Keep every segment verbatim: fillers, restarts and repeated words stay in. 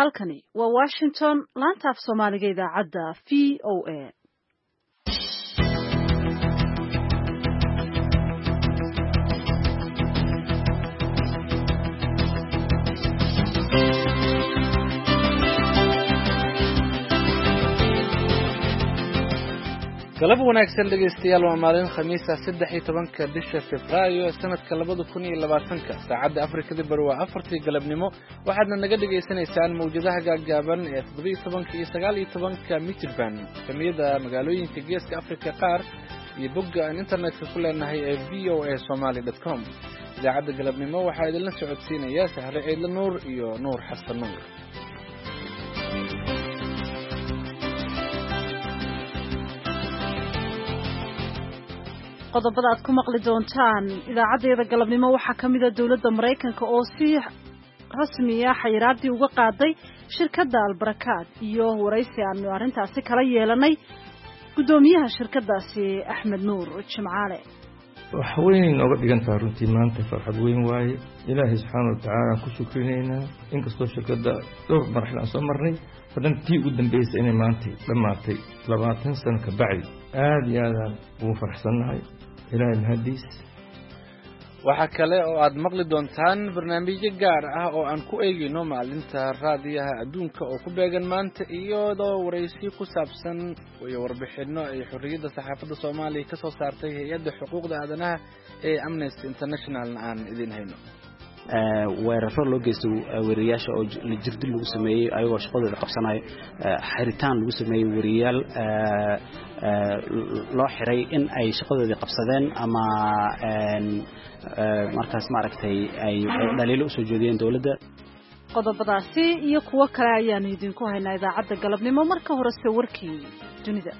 halkani waa Washington laanta af Soomaaliga idaacadda V O A. galab wanaagsan dhageystayaal waa maalin khamiisa saddex iyo tobanka bisha Febraayo sanadka labada kun iyo labaatanka saacadda Afrikada Bari waa afartii galabnimo waxaadna naga dhageysanaysaan mawjadaha gaagaaban ee toddoba iyo tobanka iyo sagaal iyo tobanka mitirban kamiyada magaalooyinka geeska Afrika qaar iyo bogga aan internetka ku leenahay ee v o a somali dot com idaacadda galabnimo waxaa idinla socodsiinaya Sahre Ciidla Nuur iyo Nuur Xasan Nuur. qodobada aad ku maqli doontaan idaacadeeda galabnimo waxaa ka mid ah dawladda Mareykanka oo si rasmi ah xayiraadii uga qaaday shirkadda Albarakaad iyo waraysi aanu arrintaasi kala yeelanay gudoomiyaha shirkadaasi Axmed Nuur Jimcaale. wax weyn uga dhigantaa runtii maanta farxad weyn waaye ilaahay subxaanahu wa tacaala ku shukrineynaa inkastoo shirkadda dhowr marxal aan soo marnay haddana tii ugu dambeysay inay maanta dhammaatay labaatan sano ka bacdi aad iyo aadaan ugu faraxsannahay ilaahay mahadiis. waxaa kale oo aad maqli doontaan barnaamijyo gaar ah oo aan ku eegayno maalinta raadiyaha adduunka oo ku beegan maanta iyadoo waraysi ku saabsan iyo warbixino ay xorriyadda saxaafadda Soomaaliya ka soo saartay hay'adda xuquuqda aadanaha ee Amnesty International aan idin hayno. weeraro loo geysto wariyaasha oo la jirdi lagu sameeyay ayagoo shaqadooda qabsanay xiritaan lagu sameeyay wariyaal loo xiray in ay shaqadooda qabsadeen ama markaas maaragtay ay dhaliilo u soo jeediyeen dawladda. qodobadaasi iyo kuwo kale ayaanu idinku haynaa idaacadda galabnimo marka horese warkii dunida.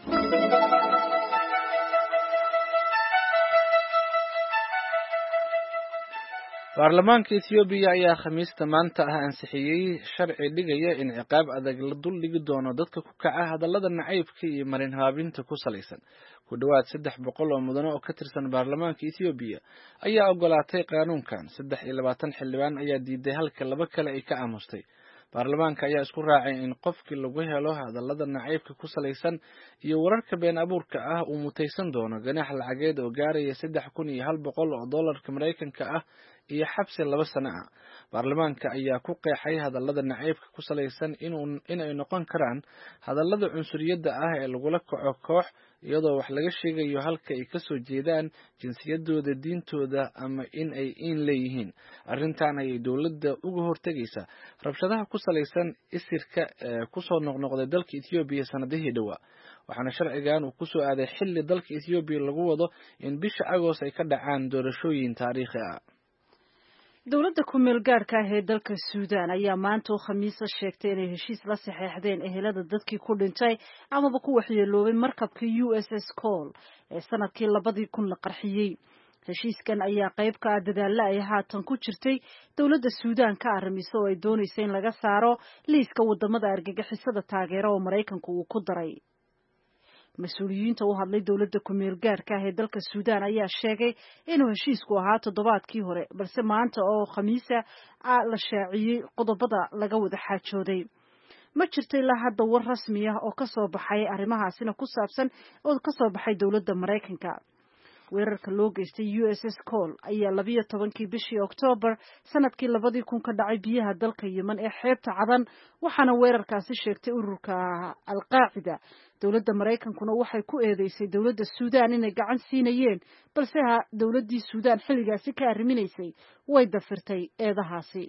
baarlamaanka Ethiopia ayaa khamiista maanta ah ansixiyay sharci dhigaya in ciqaab adag la dul dhigi doono dadka ku kaca hadallada nacaybka iyo marin haabinta ku salaysan. ku dhawaad saddex boqol oo mudane oo ka tirsan baarlamaanka Ethiopia ayaa ogolaatay qaanuunkan. saddex iyo labaatan xildhibaan ayaa diiday halka laba kale ay ka aamustay. baarlamaanka ayaa isku raacay in qofkii lagu helo hadallada nacaybka ku salaysan iyo wararka been abuurka ah uu mutaysan doono ganaax lacageed oo gaaraya saddex kun iyo hal boqol oo dollarka Mareykanka ah iyo xabsi laba sano ah. baarlamaanka ayaa ku qeexay hadallada nacaybka ku salaysan inuu inay noqon karaan hadallada cunsuriyadda ah ee lagula kaco koox iyadoo wax laga sheegayo halka ay ka soo jeedaan, jinsiyadooda, diintooda ama in ay in leeyihiin. arrintan ayay dawladda uga hortagaysaa rabshadaha ku salaysan isirka ee ku soo noqnoqday dalka Ethiopia sanadihii dhawaa. waxaana sharcigan uu ku soo aaday xilli dalka Ethiopia lagu wado in bisha Agost ay ka dhacaan doorashooyin taariikhi ah. dawladda ku meel gaarka ah ee dalka Suudaan ayaa maanta oo khamiisa sheegtay inay heshiis la saxeexdeen ehelada dadkii ku dhintay amaba ku waxyeeloobay markabkii U S S Cole ee sanadkii labadii kun la qarxiyay. heshiiskan ayaa qayb ka ah dadaalla ay haatan ku jirtay dawladda Suudaan ka arrimiso oo ay doonaysay in laga saaro liiska wadamada argagixisada taageera oo Mareykanku uu ku daray. mas-uuliyiinta u hadlay dawladda ku meel gaarka ah ee dalka Suudaan ayaa sheegay inuu heshiisku ahaa toddobaadkii hore balse maanta oo khamiisa la shaaciyay qodobada laga wada xaajooday. ma jirto ilaa hadda war rasmi ah oo ka soo baxay arrimahaasina ku saabsan oo ka soo baxay dawladda Mareykanka. weerarka loo geystay U S S Cole ayaa labiyo tobankii bishii October sanadkii labadii kun ka dhacay biyaha dalka Yemen ee xeebta Cadan waxaana weerarkaasi sheegtay ururka Al-Qaacida. dawladda Mareykankuna waxay ku eedeysay dawladda Suudaan inay gacan siinayeen balse ha dawladdii Suudaan xilligaasi ka arriminaysay way dafirtay eedahaasi.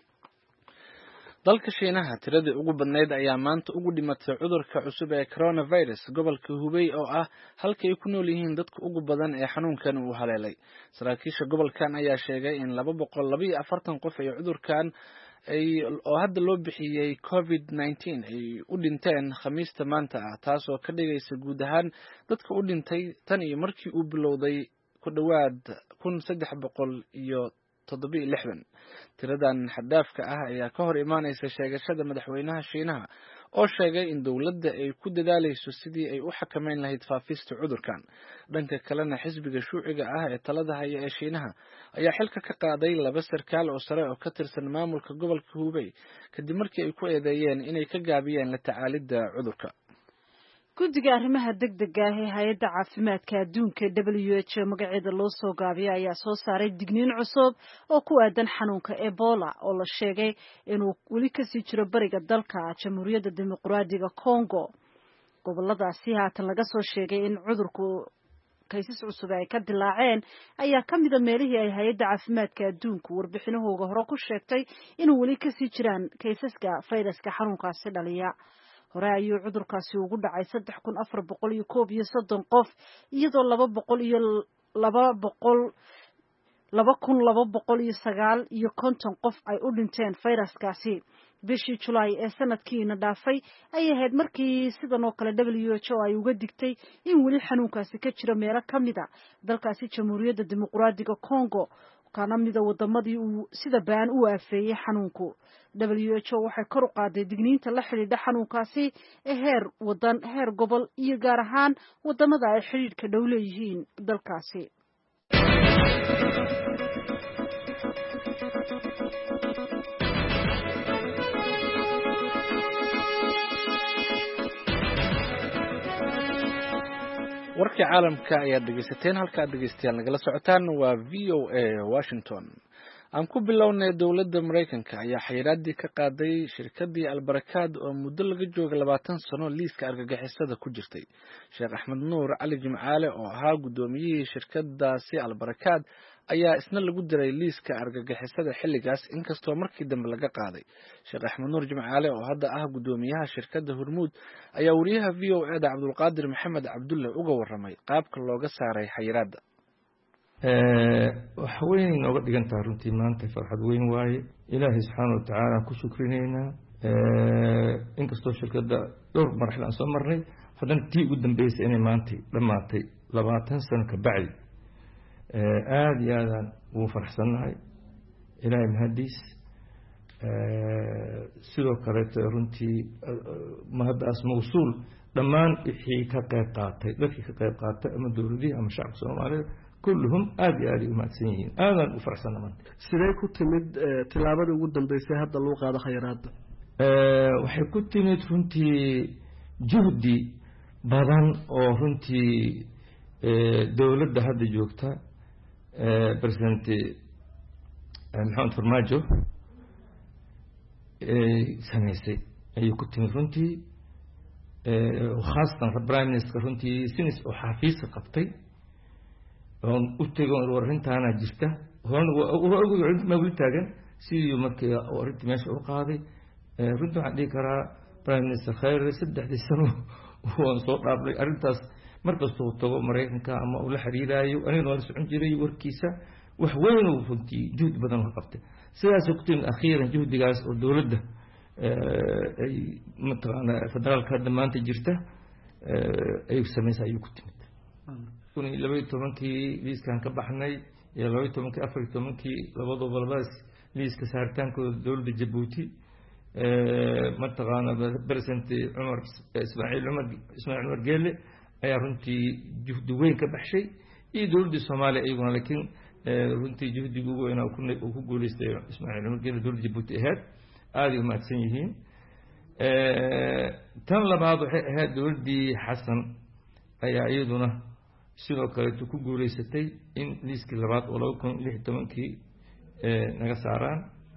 dalka Shiinaha tiradii ugu badnayd ayaa maanta ugu dhimatay cudurka cusub ee coronavirus gobolka Hubei oo ah halka ay ku nool yihiin dadka ugu badan ee xanuunkan uu haleelay. saraakiisha gobolkan ayaa sheegay in laba boqol laba iyo afartan qof ay cudurkan ay oo hadda loo bixiyay covid nineteen ay u dhinteen khamiista maanta ah, taasoo ka dhigaysa guud ahaan dadka u dhintay tan iyo markii uu bilowday ku dhawaad kun saddex boqol iyo toddoba iyo lixdan. tiradan xaddaafka ah ayaa ka hor imaanaysa sheegashada madaxweynaha Shiinaha oo sheegay in dowladda ay ku dadaalayso sidii ay u xakameyn lahayd faafista cudurkan. dhanka kalena xisbiga shuuciga ah ee talada haya ee Shiinaha ayaa xilka ka qaaday laba sarkaal oo sare oo ka tirsan maamulka gobolka Hubei kadib markii ay ku eedeeyeen inay ka gaabiyeen la tacaalidda cudurka. guddiga arrimaha degdega ah ee hay-adda caafimaadka adduunka W H O magaceeda loo soo gaabiyay ayaa soo saaray digniin cusub oo ku aadan xanuunka Ebola oo la sheegay inuu weli kasii jiro bariga dalka Jamhuuriyadda Dimuqraadiga Congo. goboladaasi haatan laga soo sheegay in cudurku kaysas cusub ay ka dilaaceen ayaa ka mid a meelihii ay hay-adda caafimaadka adduunku warbixinahooda hore ku sheegtay inuu weli kasii jiraan kaysaska fayraska xanuunkaasi dhaliya. hore ayuu cudurkaasi ugu dhacay saddex kun afar boqol iyo koob iyo soddon qof iyadoo laba boqol iyo laba boqol laba kun laba boqol iyo sagaal iyo konton qof ay u dhinteen fayraskaasi. bishii Julaay ee sanadkiina dhaafay ayay ahayd markii sidan oo kale W H O ay uga digtay in weli xanuunkaasi ka jiro meelo ka mid a dalkaasi Jamhuuriyadda Dimuqraadiga Congo kana mid ah wadamadii uu sida baan u aafeeyay xanuunku. W H O waxay kor u qaaday digniinta la xidhiidha xanuunkaasi ee heer wadan heer gobol iyo gaar ahaan wadamada ay xidhiidhka dhow leeyihiin dalkaasi. warkii caalamka ayaad dhegeysateen. halka aad dhegeystayaal nagala socotaan waa V O A Washington. aan ku bilownay dowladda Mareykanka ayaa xayiraadii ka qaaday shirkadii Albarakaad oo muddo laga jooga labaatan sano liiska argagixisada ku jirtay. Sheekh Axmed Nuur Cali Jimcaale oo ahaa gudoomiyihii shirkadaasi Albarakaad ayaa isna lagu diray liiska argagixisada xilligaas inkastoo markii dambe laga qaaday. Sheekh Axmed Nuur Jimcaale oo hadda ah gudoomiyaha shirkadda Hormuud ayaa wariyaha V O A da Cabdulqaadir Maxamed Cabdulle uga warramay qaabka looga saaray xayiraadda. wax weyn nooga dhigan tahay runtii maanta farxad weyn waaye ilaahay subxaanahu wa tacaala ku shukrineynaa inkastoo shirkadda dhowr marxil aan soo marnay haddana tii ugu dambeysay inay maantay dhammaatay labaatan sano ka bacdi aada iyo aadaan ugu faraxsannahay ilaahay mahadiis. sidoo kaleeto runtii mahaddaas mawsuul dhammaan wixii ka qayb qaatay dadkii ka qayb qaatay ama dowladihii ama shacabka soomaalida kulluhum aad iyo aad ay u mahadsan yihiin aadaan u faraxsanna maanta. sidee ku timid tilaabadii ugu dambeysay hadda lagu qaado khayraadda? waxay ku timid runtii juhdi badan oo runtii dowladda hadda joogta president maxamed farmaajo samaysay ayay ku timid runtii khaasatan prime minister runtii sinis oo xafiiska qabtay oon u tego arrintaana jirta horena weli taagan sidii markii arrintii meesha u qaaday runtii waxaan dhihi karaa prime minister khayre saddexdii sano waan soo dhaafnay arrintaas markastuu tago Mareykanka ama uu la xiriiraayo anigana waan socon jiray warkiisa wax weyn oo runtii juhdi badan oo qabtay. sidaas ku timid akhiiran juhdigaas oo dowladda ay mataqaana federaalka hadda maanta jirta ay samaysay ayuu ku timid. kun iyo laba iyo tobankii liiskan ka baxnay iyo laba iyo tobankii afar iyo tobankii labadaba labadaas liiska saaritaankooda dowladda Jabuuti mataqaana president Cumar Ismaaciil Cumar Ismaaciil Cumar Geelle ayaa runtii juhdi weyn ka baxshay iyo dowladda Soomaaliya iyaguna laakiin runtii juhdiga ugu weyn oo ku guuleystay Ismaaciil Cumar Geelle dowladda Jabuuti ahayd aad u mahadsan yihiin. tan labaad waxay ahayd dowladdii Xasan ayaa iyaduna sidoo kale ku guuleysatay in liiskii labaad oo laba kun iyo lix iyo tobankii naga saaraan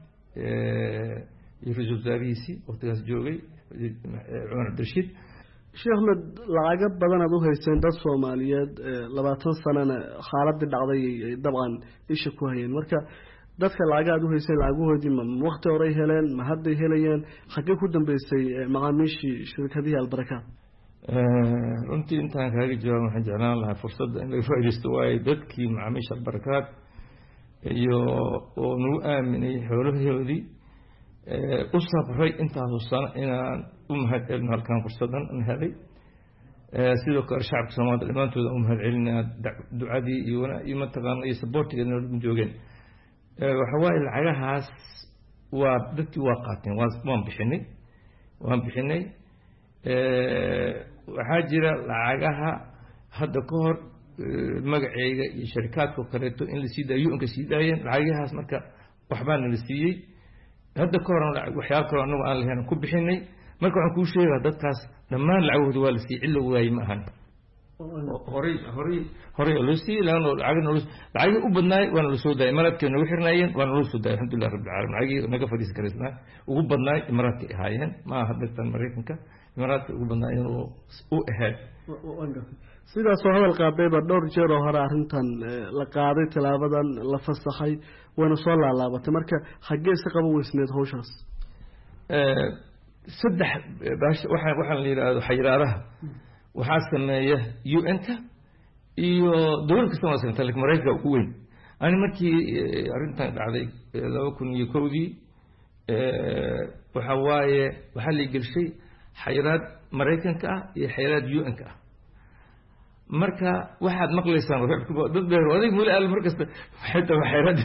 iyo ra-iisul wasaarihiisii waqtigaas joogay Cumar Abdirashiid. Sheekh Ahmed, lacaga badan aad u haysteen dad Soomaaliyeed labaatan sanana xaaladii dhacday dabcan isha ku hayeen. marka dadka lacaga aad u haysteen lacagoodii ma waqti hore heleen ma hadda helayeen xagee ku dambeysay macaamiishii shirkadihii Albarakaad? runtii intaan kaaga jawaab waxaan jeclaan lahaa fursadda in laga faa'iidaysto waayo dadkii macaamiisha Albarakaad iyo oo nagu aaminay xoolahoodii u sabray intaasoo sano inaan u mahad celino halkaan fursaddan aan helay. sidoo kale shacabka Soomaaliyeed dhammaantooda u mahad celinaa ducadii iyo iyo mataqaana iyo supportigeedna u joogeen. waxa waaye lacagahaas waa dadkii waa qaateen waan bixinay waan bixinay waxaa jira lacagaha hadda ka hor magaceyga iyo sharikaadka kaleeto in la sii daayo u-nka sii daayeen lacagahaas marka waxbaana la siiyey hadda ka horan waxyaalo kaloo anagu aan lahayn ku bixinay marka waxaan kuu sheegaa dadkaas dhammaan lacagahooda waa la siiyey cid la waayey ma ahan horey horey horey loo siiyey laana lacagna lacagii u badnaay waana la soo daayay imaaraadkay nagu xirnaayeen waana loo soo daayay alxamdulilah rabbil caalamiin lacagii naga fadhiisan karaysnaa ugu badnaay imaaraadkay ahaayeen ma aha dadkan maraykanka imaaraadka ugu badnaayeen oo u ahayd sidaasoo hadal qaadayba dhowr jeer oo hore arrintan la qaaday tilaabadan la fasaxay wayna soo laalaabatay marka xaggee si qaba weysneed hawshaas saddex waxaa waxaan la yidhaahdo xayiraadaha waxaa sameeya u n-ka iyo dowlad kasta waa sameyta lakin maraykanka ugu weyn ani markii arrintan dhacday laba kun iyo kowdii waxa waaye waxaa la gelshay xayiraad maraykanka ah iyo xayiraad u n-ka ah marka waxaad maqlaysaan dad beer adig muli al markasta xitaa xayiraada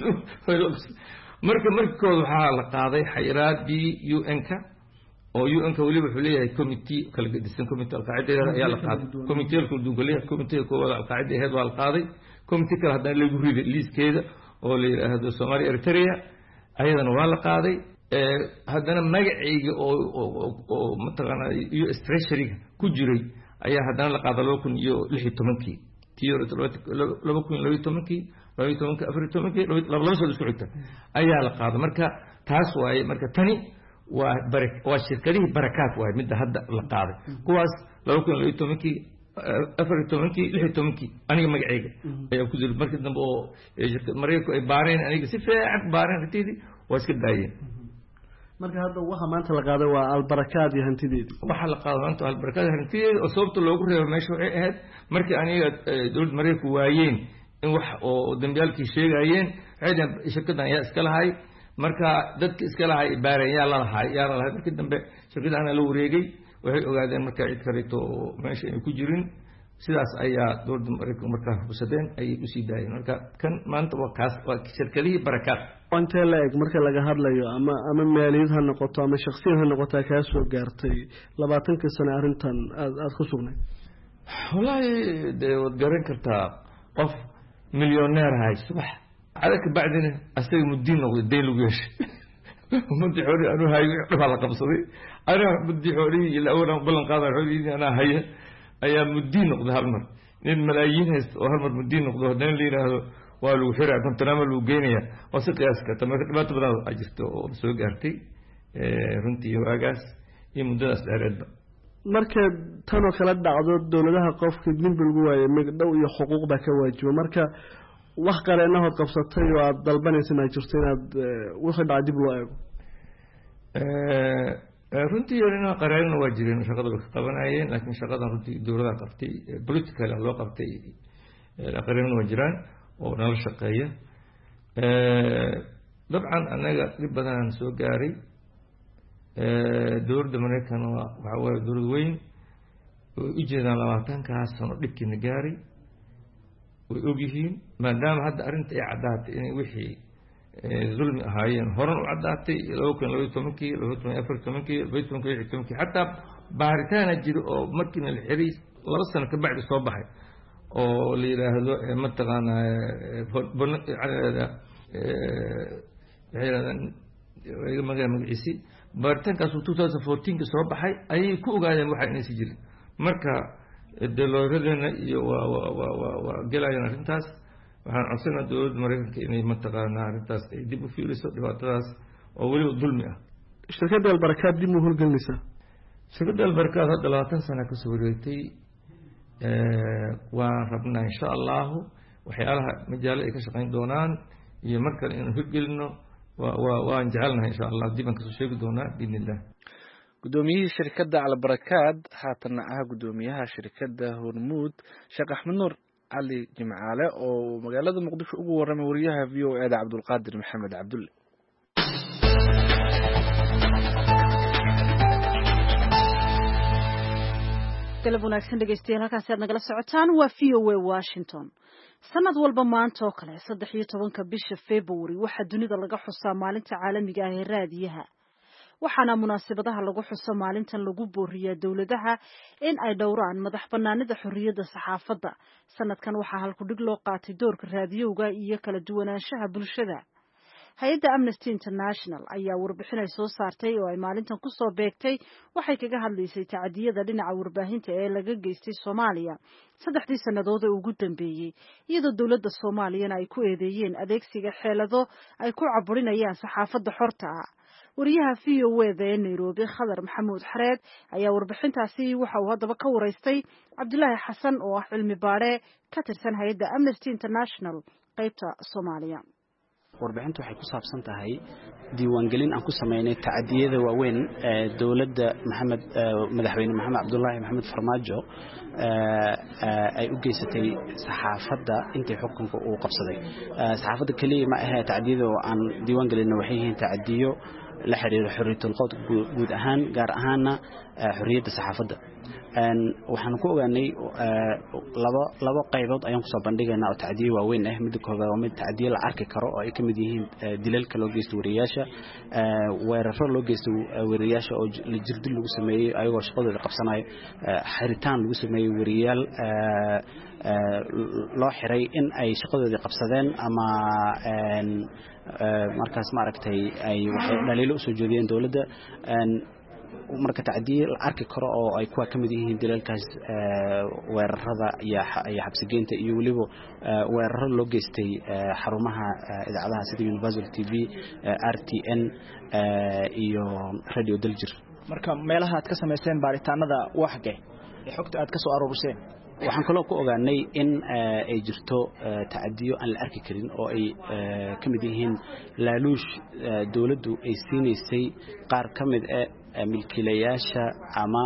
marka markooda waxaa la qaaday xayiraadii u n-ka oo u n-ka weliba wuxuu leeyahay committee kala gedisan committee alqaacida ayaa la qaaday committee kala duwan leeyahay committee koowaad alqaacida ahayd waa la qaaday committee kale haddana lagu riday liiskeeda oo la yidhaahdo Soomaaliya Eritrea ayadana waa la qaaday haddana magacayga oo oo mataqaana U S Treasury ku jiray ayaa haddana la qaaday laba kun iyo lix iyo tobankii tiyo laba kun iyo laba iyo tobankii laba iyo tobankii afar iyo tobankii laba laba soo isku xigta ayaa la qaaday marka taas waaye marka tani waa barak waa shirkadihii barakaad waaye midda hadda la qaaday kuwaas laba kun iyo laba iyo tobankii afar iyo tobankii lix iyo tobankii aniga magacayga ayaa ku jiray markii dambe oo shirkad maraykanku ay baareen aniga si fiican baareen hantideedii waa iska daayeen marka hadda waxa maanta la qaaday waa albarakaad iyo hantideedii waxa la qaaday maanta albarakaad iyo hantideedii oo sababta loogu reebo meesha waxay ahayd markii aniga dowladda maraykanku waayeen in wax oo dambiyaalkii sheegayeen ciidan shirkadan ayaa iska lahay marka dadka iska lahay baareen yaa la lahay yaa la lahay markii dambe shirkadana la wareegay waxay ogaadeen marka cid kaleeto meesha ay ku jirin sidaas ayaa dowladda maraykanku markaa xusadeen ayay u sii daayeen marka kan maanta waa kaas waa shirkadihii barakaad intee la eg marka laga hadlayo ama ama maaliyad ha noqoto ama shakhsiyan ha noqoto kaa soo gaartay labaatankii sano arrintan aad aad ku sugnay wallaahi dee waad garan kartaa qof milyoneer ahay subax cadaka bacdina asaga muddiin noqday dayn lagu yeeshay ummadii xoolihii anuu hayo dhibaa la qabsaday anaa ummadii xoolihii ila awal ballan qaada xoolihii anaa haya ayaa muddiin noqday hal mar nin malaayiin haysta oo hal mar muddiin noqdo haddana la yidhaahdo waa lagu xiraa kontonaama lagu geynaya oo si qiyaas karta marka dhibaato badan aa jirta oo soo gaartay runtii waagaas iyo muddadaas dheereedba marka tan oo kala dhacdo dowladaha qofka dembi lagu waayay magdhow iyo xuquuq baa ka waajiba marka wax qareenahood qabsatay oo aad dalbanaysa ma jirto inaad wixii dhacay dib loo eego runtii yarina qareerna waa jireen shaqada way ka qabanayeen laakiin shaqadan runtii dowladaha qabtay political loo qabtay qareerna waa jiraan oo nala shaqeeya dabcan annaga dhib badanaan soo gaaray dowladda maraykan waxaa waaye dowlad weyn way u jeedaan labaatankaas sano dhibkiina gaaray way ogyihiin maadaama hadda arrinta ay caddaatay inay wixii zulmi ahaayeen horan u caddaatay laba kun labaiyo tobankii laba kun afar iyo tobankii labaiyo tobankii lix iyo tobankii xataa baaritaana jiro oo markiina la xiray laba sano ka bacdi soo baxay oo la yidhaahdo mataqaana maga magaciisi baaritaankaas two thousand fourteenki soo baxay ayay ku ogaadeen waxa inaysi jirin marka delooradeena iyo waa waa waa waa waa gelayaan arrintaas waxaan codsanaa dowladda maraykanka inay mataqaana arrintaas ay dib u fiiriso dhibaatadaas oo weliba dulmi ah shirkadda albarakaad dib u howlgelinaysaa shirkadda albarakaad hadda labaatan sana kasoo wareegtay waan rabnaa insha allahu waxyaalaha majaalo ay ka shaqayn doonaan iyo mar kale inaan hirgelino wa waan jecelnahay insha allah dib aan kasoo sheegi doonaa biidn illah guddoomiyihii shirkadda albarakaad haatanna ah guddoomiyaha shirkadda hormuud sheekh axmed nuur cali jimcaale oo magaalada muqdisho ugu warramay wariyaha v o eda cabdulqaadir maxamed cabdulle galab wanaagsan dhegeystayaal halkaasi aad nagala socotaan waa v o a washington sanad walba maanta oo kale saddex iyo tobanka bisha february waxaa dunida laga xusaa maalinta caalamiga ah ee raadiyaha waxaana munaasabadaha lagu xuso maalintan lagu booriyaa dowladaha in ay dhowraan madax banaanida xorriyadda saxaafadda. sanadkan waxaa halkudhig loo qaatay doorka raadiyowga iyo kala duwanaanshaha bulshada. hay-adda Amnesty International ayaa warbixin ay soo saartay oo ay maalintan ku soo beegtay waxay kaga hadlaysay tacadiyada dhinaca warbaahinta ee laga geystay Soomaaliya saddexdii sannadood ee ugu dambeeyay, iyadoo dowladda Soomaaliyana ay ku eedeeyeen adeegsiga xeelado ay ku caburinayaan saxaafadda xorta ah. wariyaha V O A ee Nairobi Khadar Maxamuud Xareed ayaa warbixintaasi waxa uu haddaba ka waraystay Cabdulaahi Xasan oo ah cilmi baare ka tirsan hay-adda Amnesty International qaybta Soomaaliya. warbixintu waxay ku saabsan tahay diiwaangelin aan ku sameynay tacadiyada waaweyn ee dawladda Maxamed madaxweyne Maxamed Cabdullaahi Maxamed Farmaajo ay u geysatay saxaafadda intii xukunka uu qabsaday. saxaafadda kaliya ma aha tacadiyada oo aan diiwaangelin waxay yihiin tacadiyo la xiriira xorriyatul qowl guud ahaan gaar ahaanna xorriyadda saxaafadda. waxaan ku ogaanay laba laba qaybood ayaan ku soo bandhigaynaa oo tacdiye waaweyn ah. mid koowaad waa mid tacdiye la arki karo oo ay ka mid yihiin dilalka loo geysto wariyaasha, weeraro loo geysto wariyaasha oo la jirdil lagu sameeyay ayagoo shaqadooda qabsanaya, xiritaan lagu sameeyay wariyaal loo xiray in ay shaqadooda qabsadeen ama markaas ma aragtay ay waxay dhaliilo u soo jeediyeen dawladda. marka tacdiye la arki karo oo ay kuwa kamid yihiin dilalkaas weerarada iyo xabsigeynta iyo waliba weeraro loo geystay xarumaha idaacadaha sida Universal T V, R T N iyo Radio Daljir. marka meelaha aad ka sameyseen baaritaanada waxge ee xogta aad ka soo aruuriseen waxaan kaloo ku ogaanay in ay jirto tacadiyo aan la arki karin oo ay kamid yihiin laaluush dawladdu ay siineysay qaar kamid ah milkiilayaasha ama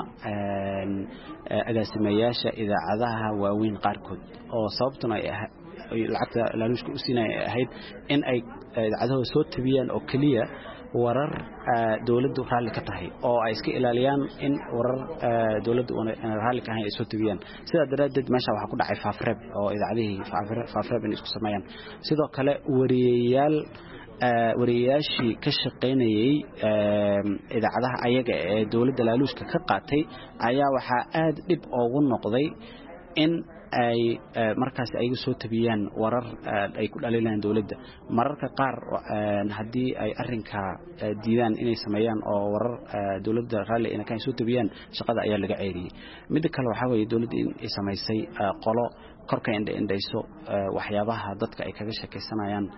agaasimayaasha idaacadaha waaweyn qaarkood oo sababtuna ay lacagta laaluushka u siinay ahayd in ay idaacadaha soo tabiyaan oo kaliya warar dawladdu raalli ka tahay oo ay iska ilaaliyaan in warar dawladdu aan raalli ka ahayn ay soo tabiyaan. sidaa daraadeed meesha waxa ku dhacay faafreeb oo idaacadihii faafreeb in isku sameeyaan. sidoo kale wariyayaal wariyaashii ka shaqeynayay idaacadaha ayaga ee dawladda laaluushka ka qaatay ayaa waxaa aad dhib ugu noqday in ay markaas ay soo tabiyaan warar ay ku dhaliilaan dawladda. mararka qaar hadii ay arrinka diidaan inay sameeyaan oo warar dawladda raalli inay ka soo tabiyaan shaqada ayaa laga ceeriyay. mid kale waxa weeye dawladda in ay sameysay qolo korka indhayso waxyaabaha dadka ay kaga shaqeysanayaan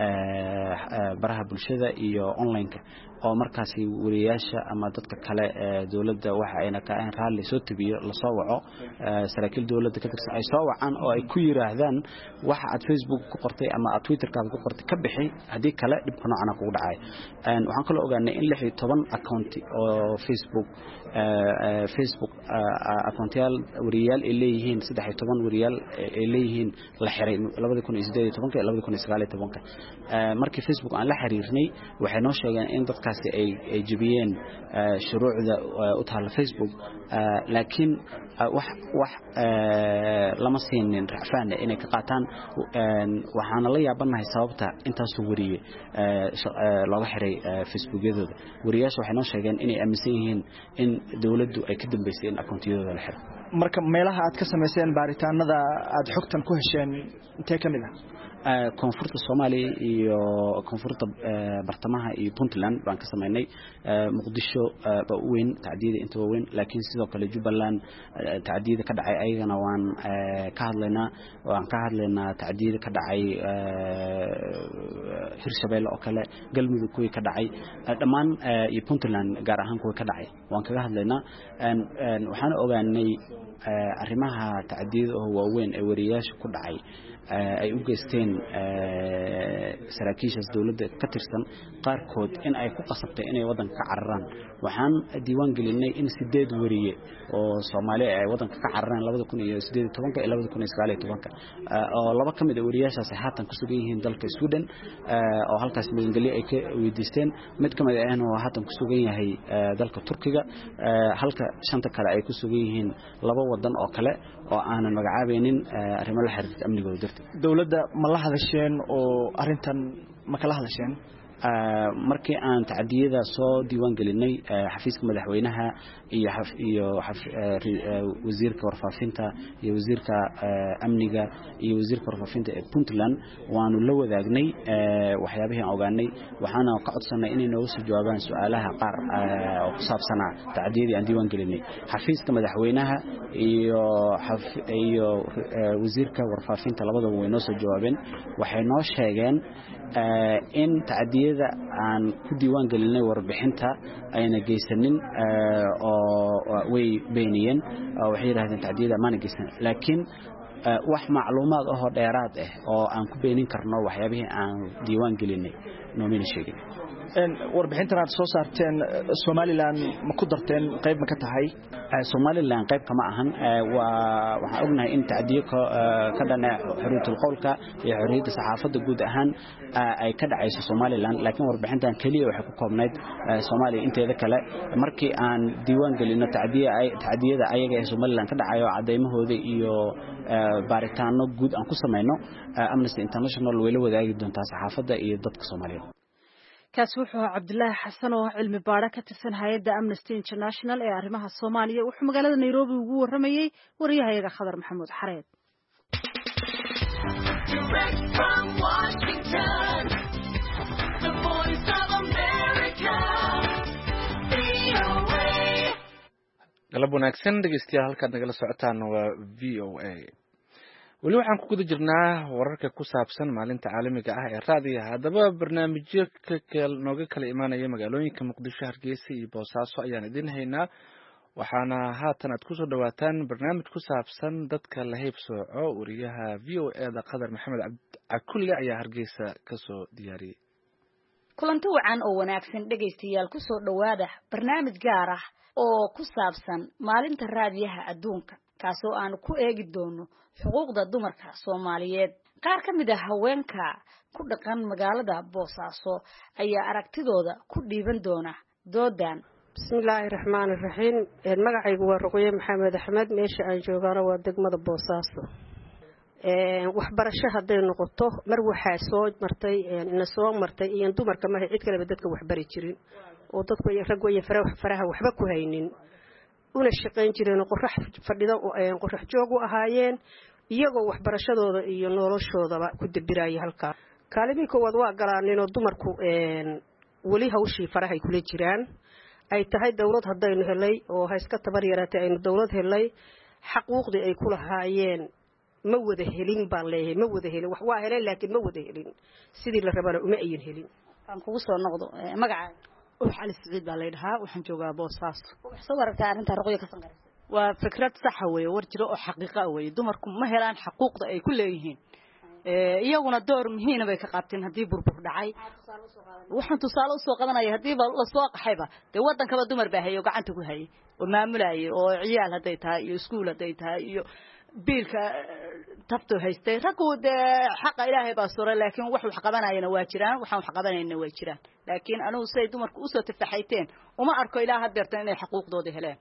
baraha bulshada iyo online-ka oo markaas wariyaasha ama dadka kale ee dawladda waxa ayna ka ahayn raalli soo tabiyo la soo waco saraakiil dawladda ka tirsan ay soo wacaan oo ay ku yiraahdaan waxa aad Facebook ku qortay ama aad Twitter-kaada ku qortay ka bixi hadii kale dhibka noocan ah kugu dhacay. waxaan kale ogaanay in lix iyo toban account oo Facebook Facebook account-yaal wariyaal ay leeyihiin saddex iyo toban wariyaal ay leeyihiin la xiray laba kun iyo siddeed iyo toban laba kun iyo sagaal iyo toban. markii Facebook aan la xiriirnay waxay noo sheegeen in dadkaasi ay ay jabiyeen shuruucda u taala Facebook laakiin wax wax lama siinin rafaan inay ka qaataan. waxaana la yaabanahay sababta intaas uu wariyay looga xiray Facebook-yadooda. wariyaasha waxay noo sheegeen inay aaminsan yihiin in dawladdu ay ka dambeysay in account-yadooda la xiro. marka meelaha aad ka sameyseen baaritaanada aad xogtan ku hesheen intee kamid ah koonfurta Soomaaliya iyo koonfurta bartamaha iyo Puntland baan ka sameynay. Muqdisho baa weyn tacdiida inta weyn laakiin sidoo kale Jubbaland tacdiida ka dhacay ayagana waan ka hadlaynaa waan ka hadlaynaa tacdiida ka dhacay Hirshabeelle oo kale Galmudug kuwii ka dhacay dhammaan iyo Puntland gaar ahaan kuwii ka dhacay waan kaga hadlaynaa. waxaan ogaanay arrimaha tacdiida oo waaweyn ee wariyaasha ku dhacay ay u geysteen saraakiisha dawladda ka tirsan qaarkood in ay ku qasabtay inay wadanka ka cararaan. waxaan diiwaan gelinay in sideed wariye oo Soomaali ay wadanka ka cararaan laba kun iyo siddeed iyo toban ilaa laba kun iyo sagaal iyo toban oo laba kamid ah wariyaashaas haatan ku sugan yihiin dalka Sweden oo halkaas magangelyo ay ka weydiisteen. mid kamid ahna oo haatan ku sugan yahay dalka Turkiga halka shanta kale ay ku sugan yihiin laba wadan oo kale oo aanan magacaabaynin arrimo la xiriirta amnigooda. dawladda ma la hadasheen oo arintan ma kala hadasheen markii aan tacadiyada soo diiwaan gelinay xafiiska madaxweynaha iyo iyo wasiirka warfaafinta iyo wasiirka amniga iyo wasiirka warfaafinta ee Puntland waanu la wadaagnay waxyaabihii aan ogaanay waxaana ka codsanay inay nooga soo jawaabaan su'aalaha qaar oo ku saabsan tacadiyadii aan diiwaan gelinay xafiiska madaxweynaha iyo iyo wasiirka warfaafinta labadaba way noo soo jawaabeen waxay noo sheegeen in tacadiyada aan ku diiwaan gelinay warbixinta ayna geysanin oo way beeniyeen waxay yiraahdeen tacadiyada maana geysan laakiin wax macluumaad oo dheeraad ah oo aan ku beenin karno waxyaabihii aan diiwaan gelinay noomina sheegin warbixintan aad soo saarteen Somaliland ma ku darteen qayb ma ka tahay Somaliland qayb kama ahan waa waxaan ognahay in tacdiyo ka dhanaa xoriyada qowlka iyo xoriyada saxaafadda guud ahaan ay ka dhacayso Somaliland laakiin warbixintan kaliya waxay ku koobnayd Soomaaliya inteeda kale markii aan diiwaan gelino tacdiyo ay tacdiyada ayaga ee Somaliland ka dhacayo cadeymahooda iyo baaritaano guud aan ku sameeyno Amnesty International way la wadaagi doontaa saxaafadda iyo dadka Soomaaliyeed kaas wuxuu Cabdullaahi Xasan oo cilmi baara ka tirsan hay'adda Amnesty International ee arrimaha Soomaaliya wuxuu magaalada Nairobi ugu waramayay wariyahayaga Khadar Maxamuud Xareed galab wanaagsan dhegeystayaal halkaad nagala socotaan waa V O A weli waxaan ku guda jirnaa wararka ku saabsan maalinta caalamiga ah ee raadiyaha haddaba barnaamijyo nooga kala imaanaya magaalooyinka Muqdisho Hargeysa iyo Boosaaso ayaan idin haynaa waxaana haatan aad kusoo dhawaataan barnaamij ku saabsan dadka la heybsooco wariyaha V O A da Qadar Maxamed Cabdulle ayaa Hargeysa kasoo diyaariyay kulanti wacan oo wanaagsan dhegeystayaal kusoo dhawaada barnaamij gaar ah oo ku saabsan maalinta raadiyaha adduunka kaasoo aan ku eegi doono xuquuqda dumarka Soomaaliyeed qaar ka mid ah haweenka ku dhaqan magaalada Boosaaso ayaa aragtidooda ku dhiiban doona doodan bismillaahir rahmaanir rahiim magacaygu waa Ruqayye Maxamed Axmed meesha aan joogana waa degmada Boosaaso ee waxbarasho haday noqoto mar waxa soo martay in soo martay in dumarka ma cid kale dadka wax bari jirin oo dadku ay rag way faraha waxba ku haynin una shaqeyn jireen qorax fadhida oo ay qorax joog u ahaayeen iyagoo waxbarashadooda iyo noloshoodaba ku dabiraya halka kaalmii koowad waa galaan oo dumarku een wali hawshii farahay kula jiraan ay tahay dawlad hadaynu helay oo hayska tabar yaraatay aynu dawlad helay xaquuqdii ay ku lahaayeen ma wada helin baan leeyahay ma wada helin wax waa helay laakiin ma wada helin sidii la rabana uma ayin helin aan kugu soo noqdo magaca وحال السعيد بالله وحن جوجا بوساس صور كارن ترقيه كسنقر وفكرة صح وي ورجلو حقيقة وي دمركم ما هلان حقوق أي كل يهين iyaguna door muhiim ah bay ka qaabteen hadii burbur dhacay waxaan tusaale u soo qadanaya hadii la soo qaxayba de wadankaba dumar baa hayo gacanta ku hayay oo maamulay oo ciyaal haday tahay iyo iskuul haday tahay iyo biilka tabto haystay raggood xaq ilaahay baa soo laakiin wax wax qabanayna waa jiraan waxaan wax qabanayna waa jiraan laakiin anu say dumarku u soo tafaxayteen uma arko ilaaha beertan inay xuquuqdooda heleen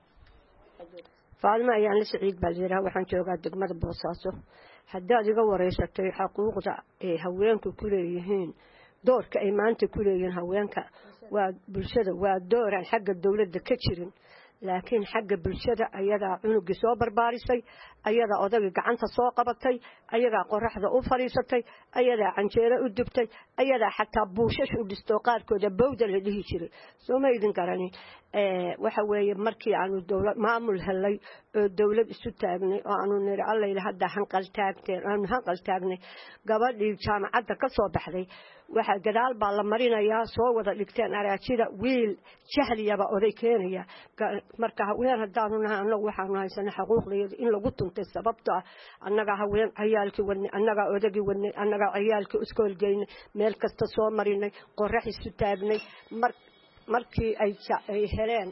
Faalma ayaan Saciid Balzira waxaan joogaa degmada Boosaaso haddaad iga wareysatay xuquuqda ee haweenku ku leeyihiin doorka ay maanta ku leeyihiin haweenka waa bulshada waa door aan xagga dawladda ka jirin laakiin xagga bulshada ayaga cunugi soo barbaarisay ayaga odaga gacanta soo qabatay ayaga qoraxda u fariisatay ayaga canjeero u dubtay ayaga xataa buushash u dhisto qaarkooda bawda la dhihi jiray soo ma idin garanay ee waxa weeye markii aanu dawlad maamul helay oo dawlad isu taagnay oo aanu niri Allah ila hadda hanqal taagteen aanu hanqal taagnay gabadhii jaamacadda ka soo baxday waxa gadaal baa la marinayaa soo wada dhigteen araajida wiil jahliyaba oday keenaya marka haween haddaanu nahay annagu waxaanu haysanaa xuquuqdeeda in lagu tuntay sababta annaga haween ciyaalkii wadnay annaga odagii wadnay annaga ciyaalkii iskool geynay meel kasta soo marinay qorax isu taagnay mar markii ay ay heleen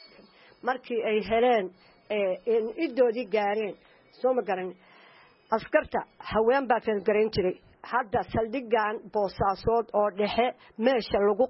markii ay heleen ee idoodii gaareen soo ma garan askarta haween baa kan garan jiray hadda saldhigan Boosaasood oo dhexe meesha lagu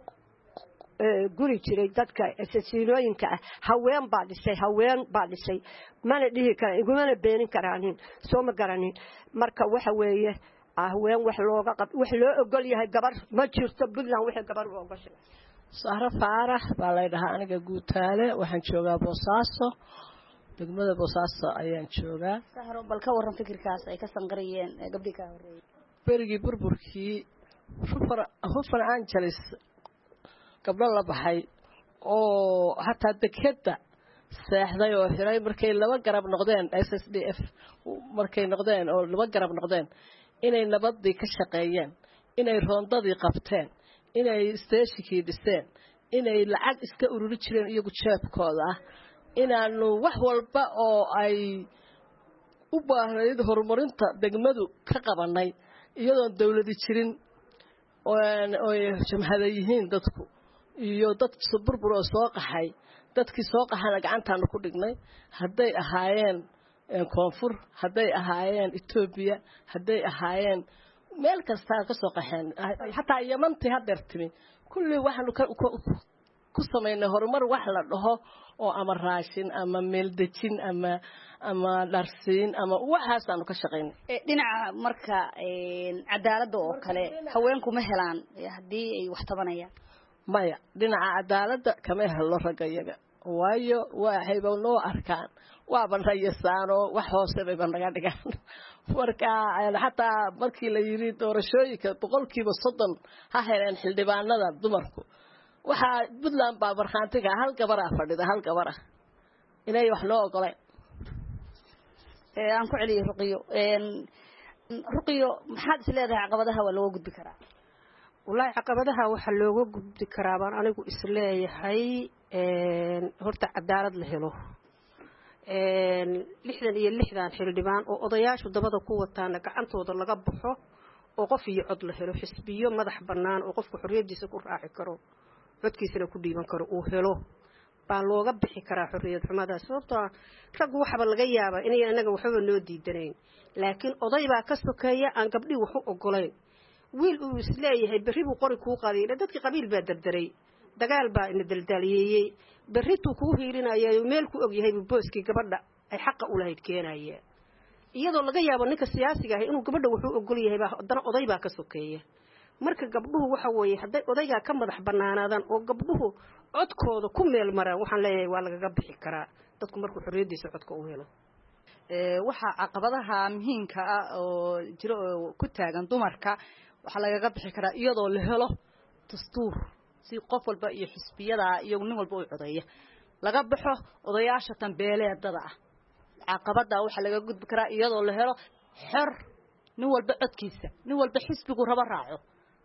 guri jiray dadka asasiinooyinka ah haween baa dhisay haween baa dhisay mana dhihi kara igumana beenin karaanin soo ma garanin marka waxa weeye haween wax looga qab wax loo ogol yahay gabar ma jirto Puntland wixii gabar loo gashay Sahra Faarax baa la dhahaa aniga guutaale waxaan joogaa Boosaaso degmada Boosaaso ayaan joogaa Sahra bal ka waran fikirkaas ay ka sanqariyeen gabdhi ka horeeyay berigi burburkii Hufan Angeles gabdho la baxay oo hatta dekeda seexday oo xiray markay laba garab noqdeen S S D F markay noqdeen oo laba garab noqdeen inay nabadii ka shaqeeyeen inay roondadii qabteen inay stationkii dhiseen inay lacag iska ururi jireen iyagu jeebkooda inaanu wax walba oo ay u baahnayd horumarinta degmadu ka qabanay iyadoo dawladda jirin oo jamhada yihiin dadku iyo dad burbur oo soo qaxay dadkii soo qaxana gacantaanu ku dhignay hadday ahaayeen koonfur hadday ahaayeen Ethiopia hadday ahaayeen meel kasta ka soo qaxeen hatta Yementii hadeer timi kulli waxaanu ku sameynay horumar wax la dhaho oo ama raashin ama meel dejin ama ama darsiin ama waxaas aanu ka shaqeynay dhinaca marka cadaaladda oo kale haweenku ma helaan hadii ay wax tabanayaan maya dhinaca cadaaladda kama helo ragayaga waayo waxay noo arkaan waa banrayasaano wax hoose bay naga dhigaan marka hatta markii la yiri doorashooyinka boqolkiiba soddon ha heleen xildhibaanada dumarku waxa Puntland baa barxaantiga hal gabar ah fadhida hal gabar ah inay wax loo ogolay ee aan ku celiyo ruqiyo een ruqiyo maxaad isleedahay caqabadaha waa loo gudbi karaa wallahi caqabadaha waxa looga gudbi karaa baan anigu isleeyahay een horta cadaalad la helo een lixdan iyo lixdan xildhibaan oo odayaashu dabada ku wataan gacantooda laga baxo oo qof iyo cod la helo xisbiyo madax banaan oo qofku xorriyadiisa ku raaci karo codkiisana ku dhiiban karo uu helo baa looga bixi karaa xorriyad xumada sababtoo rag waxba laga yaabaa inay anaga waxba noo diidanayn laakiin oday baa ka sokeeya aan gabdhi wax u ogolayn wiil uu isleeyahay berri buu qori ku qaaday dadka qabiil baa dardaray dagaal baa in daldaliyay berri tuu ku hiirinayay meel ku og yahay booskii gabadha ay xaq u lahayd keenaya iyadoo laga yaabo ninka siyaasiga ah inuu gabadha wuxuu ogol yahay baa haddana oday baa ka sokeeya marka gabdhuhu waxa weeye haday odayga ka madax banaanaadaan oo gabdhuhu codkooda ku meel maraan waxaan leeyahay waa laga bixi karaa dadku markuu xorriyadiisa codka u helo ee waxa caqabadaha muhiimka ah oo jiro ku taagan dumarka waxa laga bixi karaa iyadoo la helo dastuur si qof walba iyo xisbiyada iyo nin walba oo codeeya laga baxo odayaasha tanbeeleedada ah caqabada waxa laga gudbi karaa iyadoo la helo xor nin walba codkiisa nin walba xisbigu raba raaco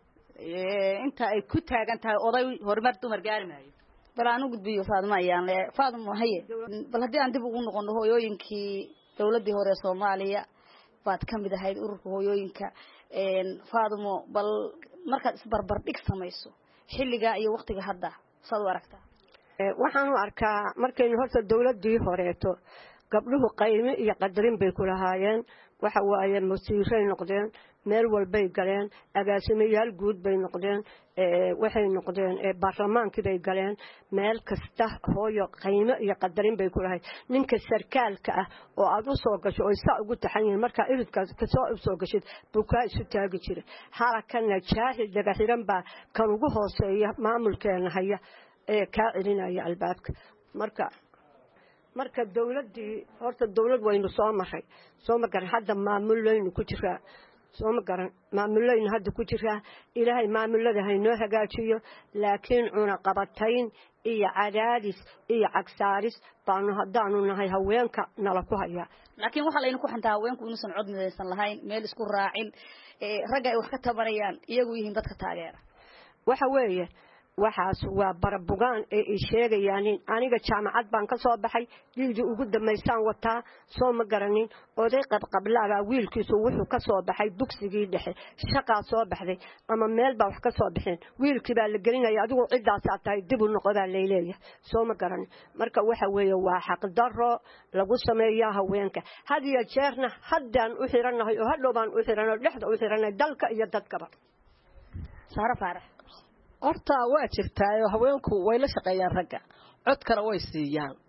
ee inta ay ku taagan tahay oday horumar dumar gaari maayo bal aan u gudbiyo Faadimo ayaan le Faadimo haye bal hadii aan dib ugu noqono hooyooyinkii dawladii hore Soomaaliya baad kamid ahayd ururka hooyooyinka een Faadimo bal marka isbarbar dhig sameeyso xilliga iyo waqtiga hadda sad u aragtaa ee waxaan u arkaa markay horta dawladii horeeto gabdhuhu qaymo iyo qadarin bay ku lahaayeen waxa waaye masiiray noqdeen meel walbay galeen agaasimayaal guud bay noqdeen ee waxay noqdeen ee baarlamaankii bay galeen meel kasta hooyo qaymo iyo qadarin bay ku lahayd ninka sarkaalka ah oo aad u soo gasho oo isa ugu taxan marka iridkaas ka soo soo gashid bukaa isu taagi jiray halakana jaahil daga xiran baa kan ugu hooseeya maamulkeena haya ee ka celinaya albaabka marka marka dawladii horta dawlad waynu soo maray soo ma garan hadda maamulaynu ku jiraa soo ma garan maamulaynu hadda ku jiraa ilaahay maamulada haynoo hagaajiyo laakiin cuna qabatayn iyo cadaadis iyo cagsaaris baanu haddaanu nahay haweenka nala ku haya laakiin waxa laynu ku xantaa haweenku inuusan cod midaysan lahayn meel isku raacin ee ragga ay wax ka tabanayaan iyagu yihiin dadka taageera waxa weeye waxaas waa barabugaan ee sheegayaan aniga jaamacad baan ka soo baxay diidi ugu dhameysaan wataa soo ma garanin oday qabqablaaga wiilkiisu wuxuu ka soo baxay dugsigii dhexe shaqa soo baxday ama meel baa wax ka soo baxeen wiilkii baa la gelinaya adigu cidaas tahay dib u noqodaa leeleeya soo ma garanin marka waxa weeye waa xaq daro lagu sameeyaa haweenka hadiya jeerna haddaan u xiranahay oo hadhow baan u xiranahay dhexda u xiranahay dalka iyo dadkaba Sahra Faarax horta waa jirtaa haweenku way la shaqeeyaan ragga codkana way siiyaan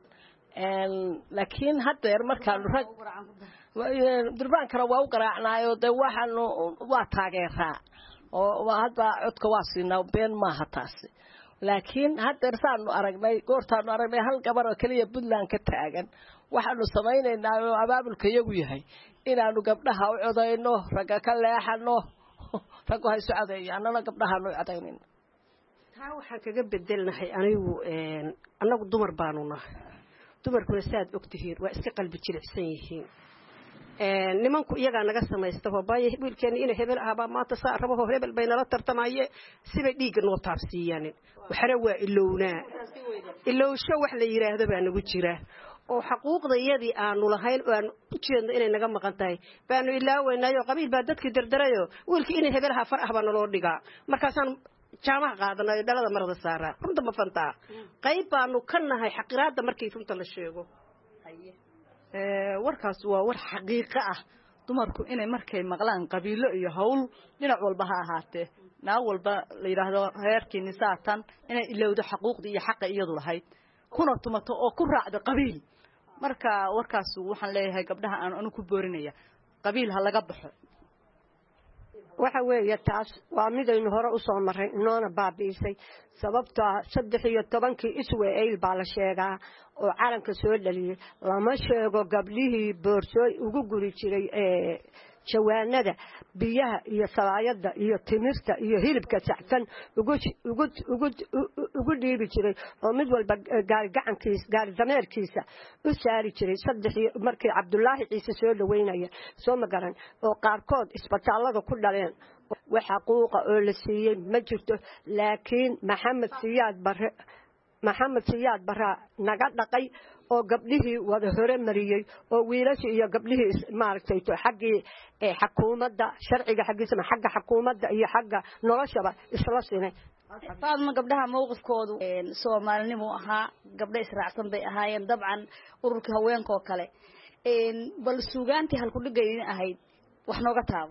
laakiin haddeer markaanu rag durbaankana waa u garaacnaayo dee waxaanu waa taageeraa oo hadba codka waa siinaa been maaha taasi laakiin haddeer saanu aragnay goortaanu aragnay hal gabar oo keliya puntland ka taagan waxaanu samaynaynaa oo abaabulka iyagu yahay inaanu gabdhaha u codayno ragga ka leexano raggu haysu codeeyo annana gabdhahaanu codaynayno taa waxaan kaga bedelnahay anigu annagu dumar baanu nahay dumarkuna saad ogtihiin waa iska qalbi jilicsan yihiin nimanku iyagaa naga samaysta hoobaye wiilkeena ina hebel ahbaa maanta saa rabaho hebel bay nala tartamaye sibay dhiigga noo taabsiiyaan waxana waa ilownaa ilowsho wax la yidhaahdo baa nagu jira oo xaquuqda iyadii aanu lahayn oo aan u jeedno inay naga maqan tahay baanu ilaaweynaayo qabiil baa dadkii dardarayo wiilkii ina hebelaha far ah baa naloo dhigaa markaasaan jaamaha qaadanayo dhalada marada saaraa runta ma fantaa qayb baanu ka nahay xaqiraadda markii runta la sheego warkaas waa war xaqiiqo ah dumarku inay markay maqlaan qabiilo iyo hawl dhinac walba ha ahaatee naag walba la yidhaahdo reerkii nisaatan inay ilowdo xaquuqdii iyo xaqa iyadu lahayd kuna tumato oo ku raacdo qabiil marka warkaas waxaan leeyahay gabdhaha aan anu ku boorinaya qabiil ha laga baxo waxa weeye taas waa midaynu hore u soo maray inoona baabiisay sababtoo ah saddex iyo tobankii Israel baa la sheegaa oo calanka soo dhaliyay lama sheego gabdhihii boorsooy ugu guri jiray ee jawaanada biyaha iyo salaayada iyo timirta iyo hilibka saxsan ugu ugu ugu ugu dhiibi jiray oo mid walba gaari gacankiisa gaari dameerkiisa u saari jiray saddex markii Cabdullaahi Ciise soo dhaweynaya soo magaran oo qaarkood isbitaalada ku dhaleen waxa xuquuqa oo la siiyay ma jirto laakiin Maxamed Siyaad Barre Maxamed Siyaad Barre naga dhaqay oo gabdhihii wada hore mariyay oo wiilashii iyo gabdhihii maartay to xaqii ee xukuumadda sharciga xaqiisa ma xaqqa xukuumadda iyo xaqqa noloshaba isla sinay faadma gabdhaha mowqifkoodu Soomaalinimo ahaa gabdha israacsan bay ahaayeen dabcan ururka haweenka oo kale een bal suugaantii halku dhigayeen ahayd wax nooga taabo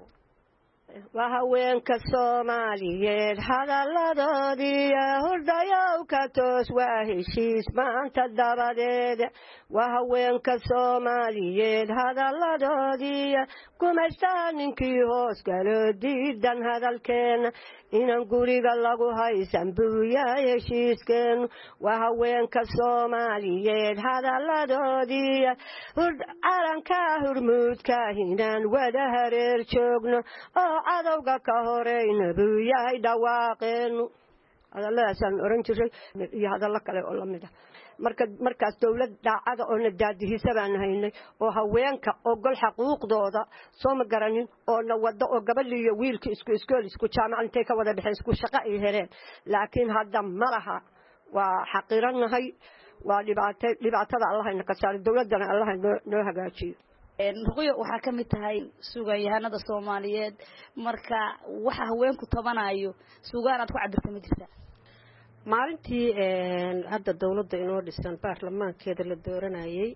وهوينك الصوماليين هذا اللذي هرديوك توسواه الشيس ما أنت الدباديد وهوينك الصوماليين هذا اللذي كم استانين كيهوس قالوا ديدا هذا الكين إن نقولي قلقو هاي سنبويا يشيسكن وهوينك الصوماليين هذا اللذي هرد عرنكا هرمود كاهنان ودهرير شوقنا cadawga ka horeyna buu yahay dhawaaqeenu hadalladaasan oran jiray iyo hadallo kale oo lamid ah marka markaas dawlad daacada oo nadaadihisa baan haynay oo haweenka ogol xaquuqdooda soo ma garanin oo na wada oo gabadh iyo wiilka isku iskool isku jaamac intay ka wada dhaxay isku shaqo ay heleen laakiin hadda malaha waa xaqiranahay waa dhibaato dhibaatada Allah ina ka saaro dawladana Allah noo hagaajiyo ruqyo waxa ka mid tahay suugayahanada Soomaaliyeed marka waxa haweenku tabanayo suugaan aad ku cabirtay ma jirtaa maalintii een hadda dawladda inoo dhisan baarlamaankeeda la dooranayay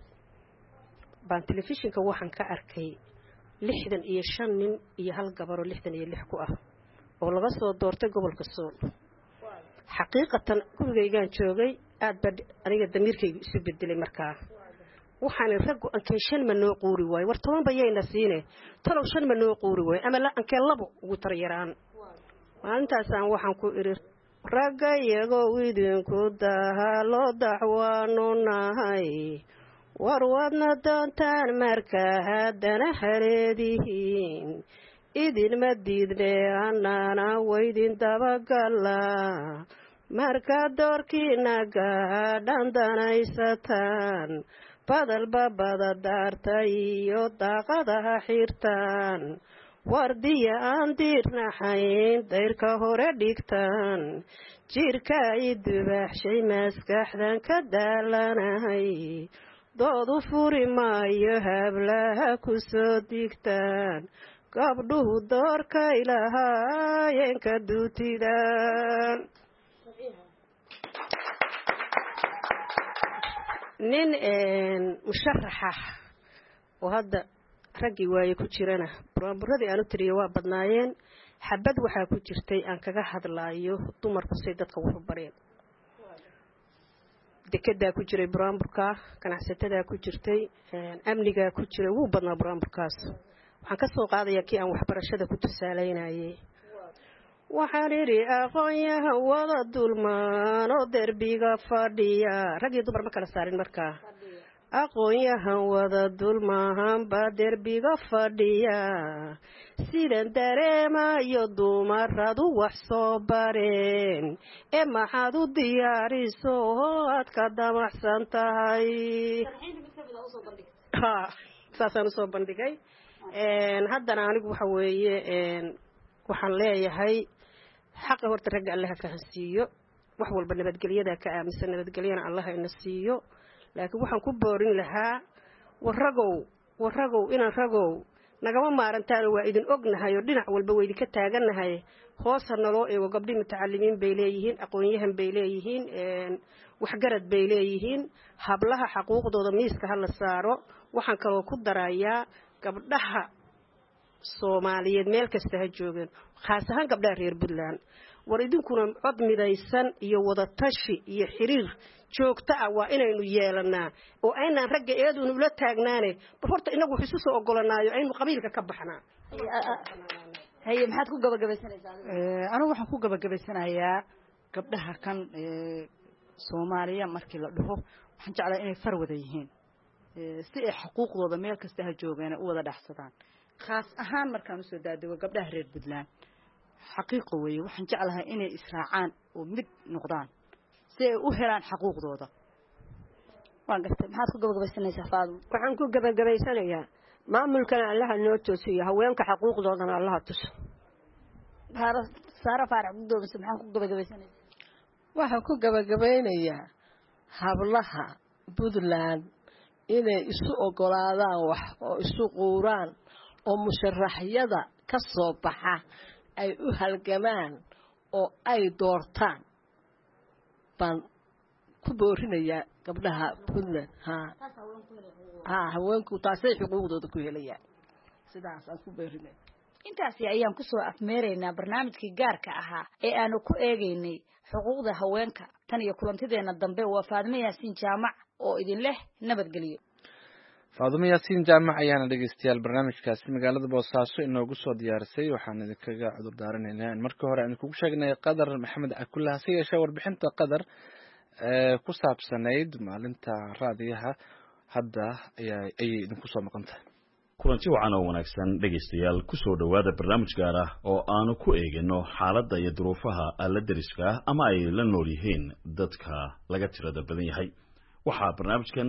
baan telefishinka waxaan ka arkay lixdan iyo shan nin iyo hal gabar oo lixdan iyo lix ku ah oo laga soo doortay gobolka Sool xaqiiqatan gurigaygaan joogay aad bad aniga damiirkaygu isu bedelay markaa waxaan rag aan shan ma noo qoori way war toban bayayna siinay talow shan ma noo qoori way ama la aan keen labo ugu taryaraan maalintaasaan waxaan ku iri ragga iyagoo idinku dahalo daxwaanu nahay war wadna doontaan marka haddana hareedihiin idin ma diidne annana waydin dabagala marka doorkiina gaadhan danaysataan badalba bada daartay iyo daaqadaha xirtaan wardiya aan diirnaxayn dayrka hore dhigtaan jirka i dubaxshay maskaxdan ka daalanahay doodu furi maayo hablaha ku soo digtaan gabdhuhu doorkay lahaayeen ka duutidaan nin musharaxa oo hadda raggii waaye ku jirana buraanburadii aan u tiriyo waa badnaayeen xabad waxaa ku jirtay aan kaga hadlaayo dumarku say dadka wuxu bareen dekedaa ku jiray buraanburka ganacsatada ku jirtay amniga ku jiray wuu badnaa buraanburkaas waxaan ka soo qaadayaa kii aan waxbarashada ku tusaaleynayay waxaan idhi aqoonyahan wada dulmaan oo derbiga fadhiya rag iyo dumar ma kala saarin markaa aqoonyahan wada dulmaahan baa derbiga fadhiya sidan dareemayo dumaradu wax soo bareen ee maxaad u diyaariso oo aad ka damacsan tahay saasaan usoo bandhigay haddana anigu waxa weeye waxaan leeyahay xaqa horta ragga allaha fahansiiyo wax walba nabadgelyada ka aaminsan nabadgelyana allaha ina siiyo laakiin waxaan ku boorin lahaa waragow waragow inaan ragow nagama maarantaan waa idin ognahay oo dhinac walba way idinka taagannahay hoosa naloo eego gabdhi mutacalimiin bay leeyihiin aqoon-yahan bay leeyihiin waxgarad bay leeyihiin hablaha xaquuqdooda miiska ha la saaro waxaan kaloo ku darayaa gabdhaha soomaaliyeed meel kasta ha joogeen khaas ahaan gabdhaha reer puntland war idinkuna cod midaysan iyo wadatashi iyo xiriir joogto ah waa inaynu yeelanaa oo aynaan ragga eedunu ula taagnaane bal horta inagu wax isu soo ogolanaayo aynu qabiilka ka baxnaa haye maxaad ku gabagabaysanaysaa anigu waxaan ku gabagabaysanayaa gabdhaha kan Soomaaliya markii la dhaho waxaan jeclahay inay far wada yihiin si ay xuquuqdooda meel kasta ha joogaan u wada dhaxsadaan khaas ahaan markaan u soo daadago gabdhaha reer Puntland xaqiiqo weeye waxaan jeclahay inay israacaan oo mid noqdaan si ay u helaan xuquuqdooda waan gartay maxaad ku gabagabaysanaysaa Faadmo waxaan ku gabagabaysanayaa maamulkana allaha noo toosiyo haweenka xuquuqdoodana allaha tuso baara saara faarac gudoomiye maxaan ku gabagabaysanaysaa waxaan ku gabagabaynayaa hablaha Puntland inay isu ogolaadaan wax oo isu quuraan oo musharaxyada ka soo baxa ay u halgamaan oo ay doortaan baan ku boorinayaa gabdhaha Puntland ha ha haweenku taasay xuquuqdooda ku helayaan sidaas aan ku boorinayaa intaasi ayaan ku soo afmeeraynaa barnaamijkii gaarka ahaa ee aanu ku eegaynay xuquuqda haweenka tan iyo kulantideena dambe waa Faadmo Yaasiin Jaamac oo idin leh nabadgelyo Faadmo Yaasiin Jaamac ayaana dhageystayaal barnaamijkaasi magaalada Boosaaso inoogu soo diyaarisay waxaan idinkaga cudur daaranaynaa in markii hore aan ku sheegnay Qadar Maxamed Akulla si yeeshay warbixinta Qadar ee ku saabsanayd maalinta raadiyaha hadda ayay idinku soo maqantay kulanti wacan oo wanaagsan dhageystayaal ku soo dhawaada barnaamij gaar ah oo aanu ku eegano xaaladda iyo duruufaha alla dariska ama ay la nool yihiin dadka laga tirada badan yahay waxa barnaamijkan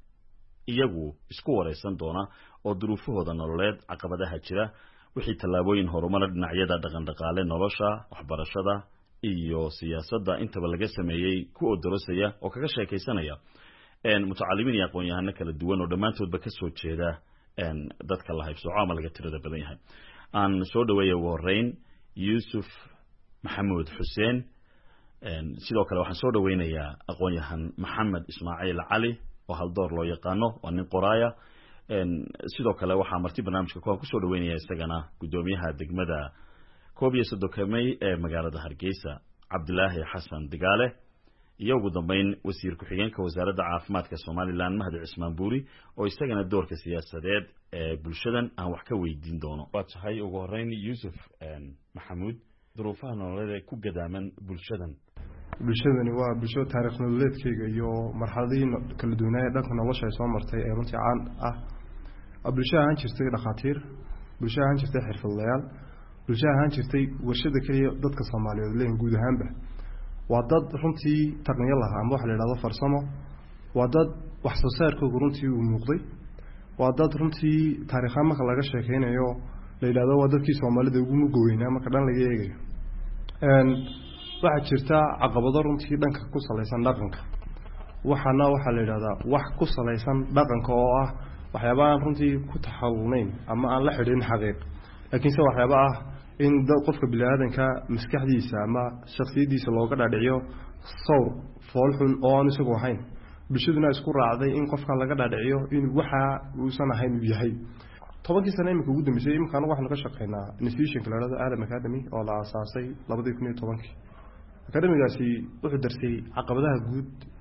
iyagu isku wareysan doona oo duruufahooda nololeed caqabadaha jira wixii talaabooyin horumar dhinacyada dhaqan dhaqaale nolosha waxbarashada iyo siyaasadda intaba laga sameeyay ku odorosaya oo kaga sheekaysanaya een mutacalimiin iyo aqoon-yahano kala duwan oo dhamaantoodba ka soo jeeda een dadka la haybsooco ama laga tirada badan yahay aan soo dhaweeyo Warrayn Yusuf Maxamuud Xuseen een sidoo kale waxaan soo dhaweynayaa aqoon-yahan Maxamed Ismaaciil Cali oo hal door loo yaqaano waa nin qoraaya een sidoo kale waxa marti barnaamijka ku soo dhaweynaya isagana gudoomiyaha degmada koobiyo soddon ee magaalada Hargeysa Cabdilaahi Xasan Digaale iyo ugu dambeyn wasiir ku-xigeenka wasaaradda caafimaadka Soomaaliland Mahdi Cismaan Buuri oo isagana doorka siyaasadeed ee bulshadan aan wax ka weydiin doono waa tahay ugu horeyn Yusuf een Maxamuud duruufaha nololeed ku gadaaman bulshadan bulshadani waa bulsho taariikh nololeedkayga iyo marxaladiin kala duwanaaye dhanka nolosha ay soo martay ee runtii caan ah bulsho ahaan jirtay dhaqaatiir bulsho ahaan jirtay xirfadlayaal bulsho ahaan jirtay warshada kaliya dadka Soomaaliyeed leen guud ahaanba waa dad runtii taqniyo laha ama wax la yiraahdo farsamo waa dad wax soo saarkooda runtii uu muuqday waa dad runtii taariikh marka laga sheekeynayo la yiraahdo waa dadkii Soomaalida ugu mugoweynaa marka dhan laga eegayo een waxa jirta caqabado runtii dhanka ku saleysan dhaqanka waxana waxa la yiraahdaa wax ku saleysan dhaqanka oo ah waxyaabaha runtii ku taxawunayn ama aan la xiriirin xaqiiq laakiin se waxyaaba ah in qofka bilaadanka maskaxdiisa ama shakhsiyadiisa looga dhaadhiciyo sawr foolxun oo aan isagu ahayn bulshaduna isku raacday in qofka laga dhaadhiciyo in waxa uusan ahayn uu yahay tobankii sano imika ugu dambeysay imika anagu waxaan ka shaqeynaa institution kala yiraahdo Adam Academy oo la aasaasay laba kun iyo toban academigaasi wuxuu darsay caqabadaha guud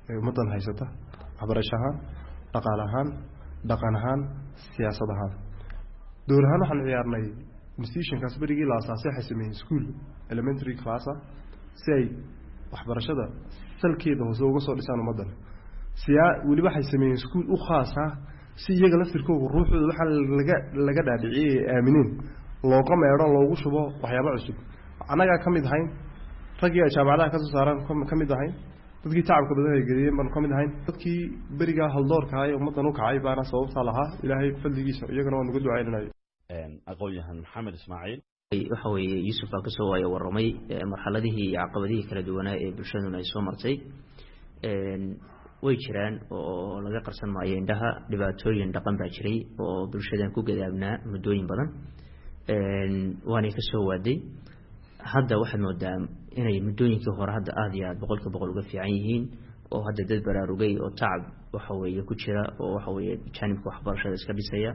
ee ummadan haysata waxbarasho ahaan dhaqaale ahaan dhaqan ahaan siyaasad ahaan door ahaan waxaan ciyaarnay institutionkaas berigii la aasaasay waxay sameeyeen school elementary class si ay waxbarashada salkeeda hoose uga soo dhisaan ummadan siyaa weli waxay sameeyeen school u khaas ah si iyaga laftirkooda ruuxooda waxa laga laga dhaadhiciyay aamineen looga meero loogu shubo waxyaabo cusub anaga kamid ahayn ragii jaamacadaha ka soo saaran kamid ahayn dadkii tacabka badan ay geliyeen baan kamid ahayn dadkii beriga haldoorka ay ummadan u kacay baana sababta lahaa ilaahay fadligiisa iyagana waan uga ducaynaynaa een aqoon-yahan maxamed ismaaciil waxa weeye Yusuf baa ka soo waayay warramay marxaladihii iyo caqabadihii kala duwanaa ee bulshaduna ay soo martay een way jiraan oo laga qarsan maayo indhaha dhibaatooyin dhaqan baa jiray oo bulshadan ku gadaabnaa muddooyin badan een waana ka soo waaday hadda waxaad moodaa inay muddooyinkii hore hadda aad iyo aad boqolkiiba boqol uga fiican yihiin oo hadda dad baraarugay oo tacab waxa weeye ku jira oo waxa weeye jaanibka waxbarashada iska dhisaya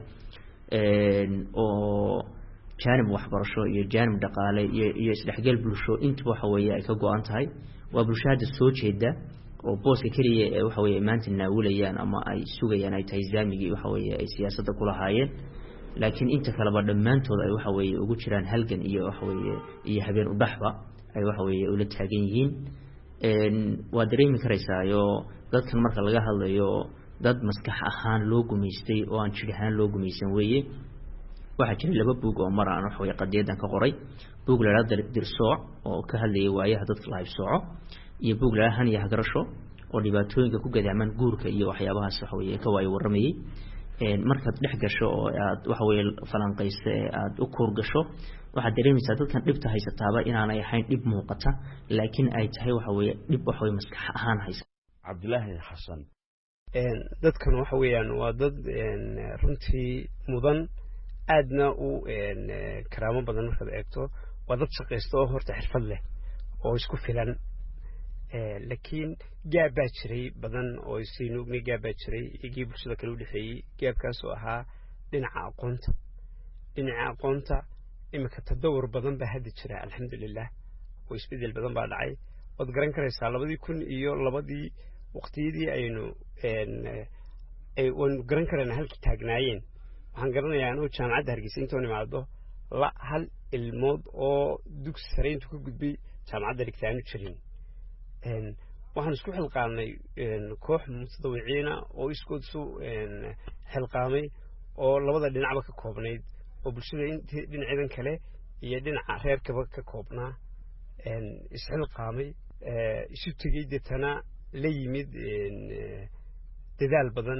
een oo jaanib waxbarasho iyo jaanib dhaqaale iyo iyo isdhexgal bulsho inta waxa weeye ay ka go'an tahay waa bulshada soo jeeda oo booska kaliya ee waxa weeye maanta naawilayaan ama ay sugayaan ay tahay zaamigi waxa weeye ay siyaasadda ku lahaayeen laakiin inta kale ba dhamaantood ay waxa weeye ugu jiraan halgan iyo waxa weeye iyo habeen u dhaxba ay waxa weeye ula taagan yihiin een waa dareemi karaysaa dadkan marka laga hadlayo dad maskax ahaan loo gumeystay oo aan jir ahaan loo gumeysan weeye waxa jira laba buug oo mar aan wax weeye qadiyadan ka qoray buug la yiraahdo dirsooc oo ka hadlayay waayaha dadka la haybsooco iyo buug la han iyo hagarasho oo dhibaatooyinka ku gadaaman guurka iyo waxyaabahaas wax weeye ka waayo warramayay een markaad dhex gasho oo aad wax weeye falanqayso aad u koor gasho waxa dareemaysaa dadkan dhibta haysataaba inaanay ahayn dhib muuqata laakiin ay tahay waxa weeye dhib wax weeye maskax ahaan haysa Cabdilaahi Xasan een dadkan waxa weeyaan waa dad een runtii mudan aadna u een karaamo badan markaad eegto waa dad shaqaysto oo horta xirfad leh oo isku filan ee laakiin gaab baa jiray badan oo isiinu mi gaab baa jiray igi bulshada kale u dhixeeyay gaabkaas oo ahaa dhinaca aqoonta dhinaca aqoonta imika tadawur badan baa hadda jira alxamdulillah oo isbedel badan baa dhacay wad garan karaysaa labadii kun iyo labadii waqtiyadii aynu een ay wan garan karana halkii taagnaayeen waxaan garanayaa inuu jaamacadda Hargeysa intuu nimaado la hal ilmood oo dugsi sare intuu ku gudbay jaamacadda dhigtaan jirin een waxaan isku xilqaanay een koox mutadawiciina oo iskood soo een xilqaamay oo labada dhinacba ka koobnayd oo bulshada intii dhinaceedan kale iyo dhinaca reerkaba ka koobnaa een isxilqaamay ee isu tagay dadana la yimid een dadaal badan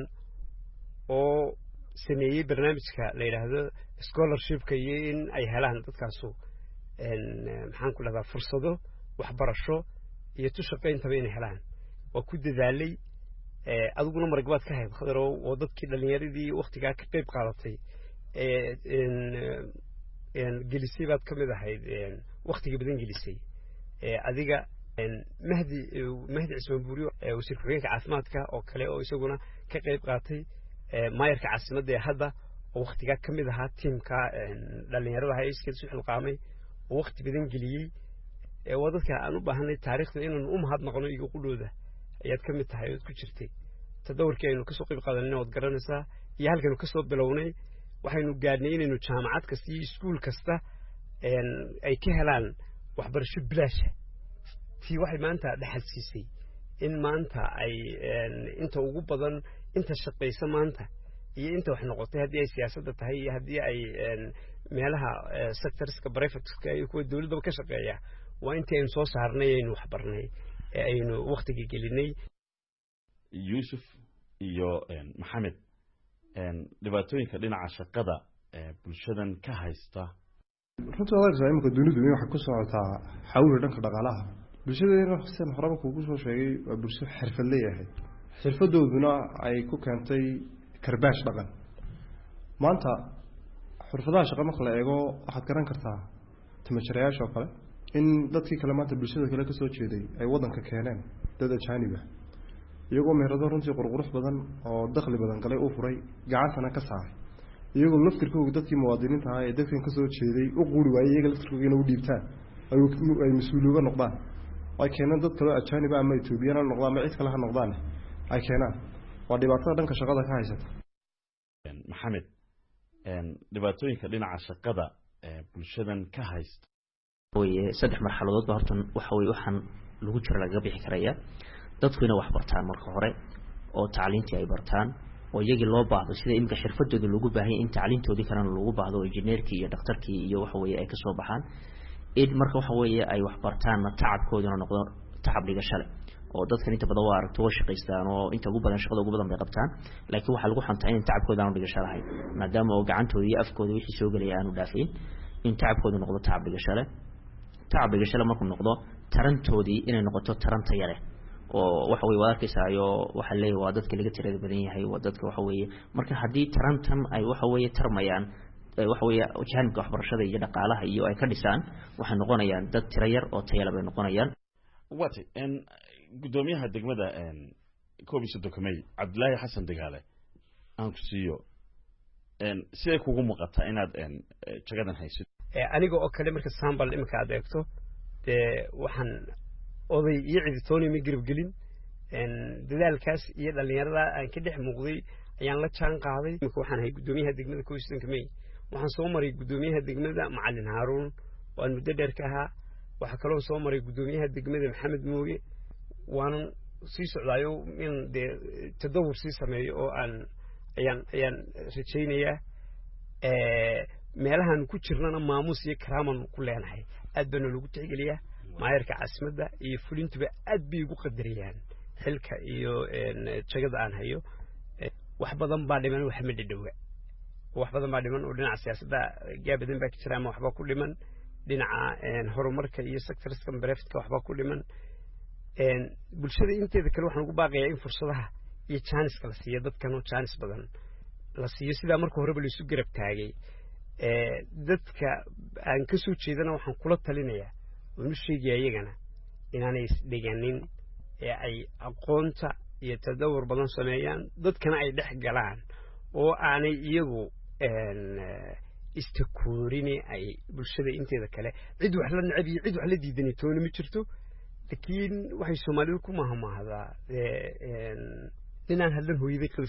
oo sameeyay barnaamijka la yiraahdo scholarship-ka iyo in ay helaan dadkaasu een maxaan ku leedahay fursado waxbarasho iyo tu shaqeynta inay helaan oo ku dadaalay ee adiguna maragbaad ka hayb khadar oo dadkii dhalinyaradii waqtiga ka qayb qaadatay ee in in gelisay baad kamid ahayd een waqtiga badan gelisay ee adiga een mahdi mahdi cismaan buuriyo ee wasiir ku-xigeenka caafimaadka oo kale oo isaguna ka qayb qaatay ee maayarka caasimadda ee hadda oo waqtiga kamid ahaa teamka dhalinyarada hay'adda soo xilqaamay oo waqti badan geliyay ee wadadka aan u baahanay taariikhda inaan u mahad noqono iyo qudhooda ayaad ka mid tahay oo ku jirtay tadawurkii aynu ka soo qayb qaadanay oo garanaysaa iyo halkan ka soo bilownay waxaynu gaadhnay inaynu jaamacad kasta iyo iskuul kasta een ay ka helaan waxbarasho bilaash tii waxay maanta dhaxal siisay in maanta ay inta ugu badan inta shaqeysa maanta iyo inta wax noqotay haddii ay siyaasadda tahay iyo haddii ay meelaha sectorska private-ka iyo kuwa dawladda ka shaqeeya waa intii aynu soo saarnay aynu wax barnay ee aynu waqtiga gelinay Yusuf iyo Maxamed een dhibaatooyinka dhinaca shaqada ee bulshadan ka haysta runtii waa isla imka dunidu in wax ku socotaa xawli dhanka dhaqaalaha bulshadeena xasan horaba kugu soo sheegay waa bulsho xirfad leeyahay xirfadooduna ay ku keentay karbaash dhaqan maanta xirfadaha shaqo marka la eego waxaad garan kartaa timajarayaasha oo kale in dadkii kale maanta bulshada kale ka soo jeeday ay wadanka keeneen dad ajaanib ah iyagoo meherado runtii qurqurux badan oo dakhli badan galay u furay gacantana ka saaray iyagoo laftirkooda dadkii muwaadiniinta ah ee dadkan ka soo jeeday u quuri waayay iyaga laftirkooda inay u dhiibtaan ay mas'uuliyad noqdaan ay keenaan dad kale ajaanib ah ama Ethiopian noqdaan ama cid kale ha noqdaan ay keenaan waa dhibaatada dhanka shaqada ka haysata maxamed een dhibaatooyinka dhinaca shaqada ee bulshadan ka haysta way saddex marxaladood horta waxa way waxaan lagu jira laga bixi karaya dadku inay wax bartaan marka hore oo tacliintii ay bartaan oo iyagii loo baahdo sida imka xirfadooda lagu baahay in tacliintoodii kalena lagu baahdo engineerkii iyo dhakhtarkii iyo waxa way ay ka soo baxaan id marka waxa way ay wax bartaan tacabkooduna noqdo tacab dhigasho leh oo dadkan inta badan waa aragto shaqaystaan oo inta ugu badan shaqada ugu badan bay qabtaan laakiin waxa lagu xantaa in tacabkooda aanu dhigasho lahayn maadaama oo gacantooda iyo afkooda wixii soo galay aanu dhaafin in tacabkooda noqdo tacab dhigasho leh tacab dhigasho leh markuu noqdo tarantoodii inay noqoto taranta yare oo waxa way wadaadkaysayo waxa leeyahay waa dadka laga tirada badan yahay waa dadka waxa way marka hadii tarantan ay waxa way tarmayaan waxa way jahanka waxbarashada iyo dhaqaalaha iyo ay ka dhisaan waxay noqonayaan dad tira yar oo tayala bay noqonayaan wati in gudoomiyaha degmada een koobiso dokumay Cabdullaahi Xasan Dagaale aan ku siiyo een si ay kugu muuqata inaad een jagadan haysid ee aniga oo kale marka sample imka aad eegto ee waxaan oday iyo ciditooni ma garab gelin een dadaalkaas iyo dhalinyarada aan ka dhex muuqday ayaan la jaan qaaday marka waxaan hay gudoomiyaha degmada koobiso dokumay waxaan soo maray gudoomiyaha degmada Macallin Haaruun oo muddo dheer ka ahaa waxa kale oo soo maray gudoomiyaha degmada Maxamed Mooge waan sii socdaayo in de tadawur sii sameeyo oo aan ayaan ayaan rajaynayaa ee meelahan ku jirnana maamuus iyo karaaman ku leenahay aad baan lagu tixgeliyaa maayarka caasimadda iyo fulintuba aad bay ugu qadariyaan xilka iyo een jagada aan hayo wax badan baa dhiman wax ma dhidhowa wax badan baa dhiman oo dhinaca siyaasadda gaabadan baa ka jira ama waxba ku dhiman dhinaca een horumarka iyo sectorska bareftka waxba ku dhiman een bulshada inteeda kale waxaan ugu baaqayaa in fursadaha iyo chance kala siiyo dadkan oo chance badan la siiyo sida marka horeba la isu garab taagay ee dadka aan ka soo jeedana waxaan kula talinayaa oo sheegay iyagana inaanay isdhiganin ee ay aqoonta iyo tadawur badan sameeyaan dadkana ay dhex galaan oo aanay iyagu een istakoorini ay bulshada inteeda kale cid wax la nacab iyo cid wax la diidan toona ma jirto laakiin waxay Soomaalidu ku mahmaahdaa ee inaan hadlan hooyaday qils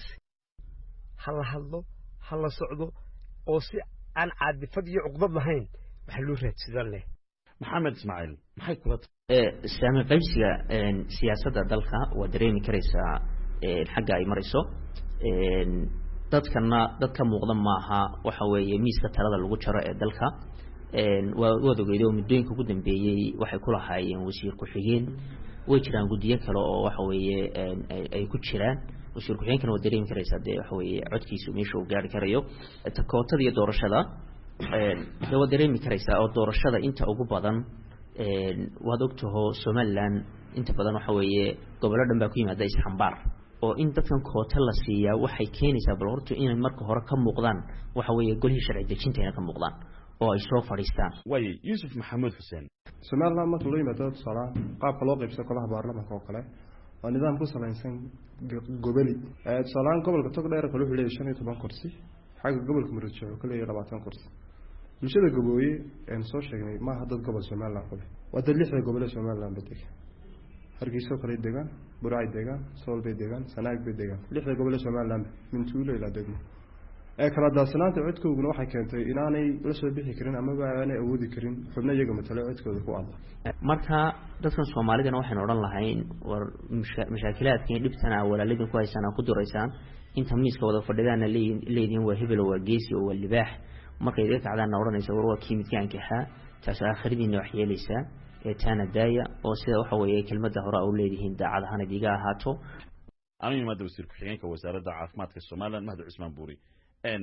hal hadlo hal socdo oo si aan caadifad iyo cuqdad lahayn waxa loo raadsadan leh Maxamed Ismaaciil maxay kula ee saami qaybsiga ee siyaasadda dalka waa dareemi karaysaa ee xagga ay marayso ee dadkana dadka muuqda maaha waxa weeye miiska talada lagu jaro ee dalka een waa wadagaydo muddooyinka ugu dambeeyay waxay ku lahaayeen wasiir ku xigeen way jiraan gudiyo kale oo waxa weeye ay ku jiraan wasiir ku xigeenkana waa dareemi karaysaa de waxa weeye codkiisu meesha uu gaari karayo takootada iyo doorashada een waa dareemi karaysaa oo doorashada inta ugu badan een waad ogtahay Soomaaliland inta badan waxa weeye gobollo dhan baa ku yimaada isxambaar oo in dadkan koota la siiyaa waxay keenaysaa bal horto inay marka hore ka muuqdaan waxa weeye golihii sharci dejinta inay ka muuqdaan oo ay soo fadhiistaan way Yusuf Maxamed Xuseen Soomaaliland marka loo yimaado sala qaabka loo qaybsado kolaha baarlamaanka oo kale waa nidaam ku salaysan goboli ee salaan gobolka Togdheer kale wuxuu leeyahay shan iyo toban kursi xagga gobolka Murujo oo kale labaatan kursi bulshada gobooye ee soo sheegnay ma hadda gobol Soomaaliland kale waa dad lixda gobol ee Soomaaliland baday hargeysa kale deegaan Burcay deegaan Sool bay deegaan Sanaag bay deegaan lixda gobol ee Soomaaliland min tuulo ilaa degmo ee kala daasanaanta codkooduna waxay keentay inaanay la soo bixi karin ama aanay awoodi karin xubno iyaga matala codkooda ku adag marka dadkan Soomaalidana waxaan oran lahayn war mashaakilaaadkii dhibtana walaalidin ku haysan ku duraysaan inta miiska wada fadhidana leedin waa hebel waa geesi oo libaax markay iga kacdaan oranaysa war waa kiimidkaan kaxa taas aakhiridiina wax yeelaysaa ee taana daaya oo sida waxa weeye kelmadda hore u leedihiin daacadahan diga ahaato aniga ma wasiir ku xigeenka wasaaradda caafimaadka Soomaaliland Mahdi Cusmaan Buuri een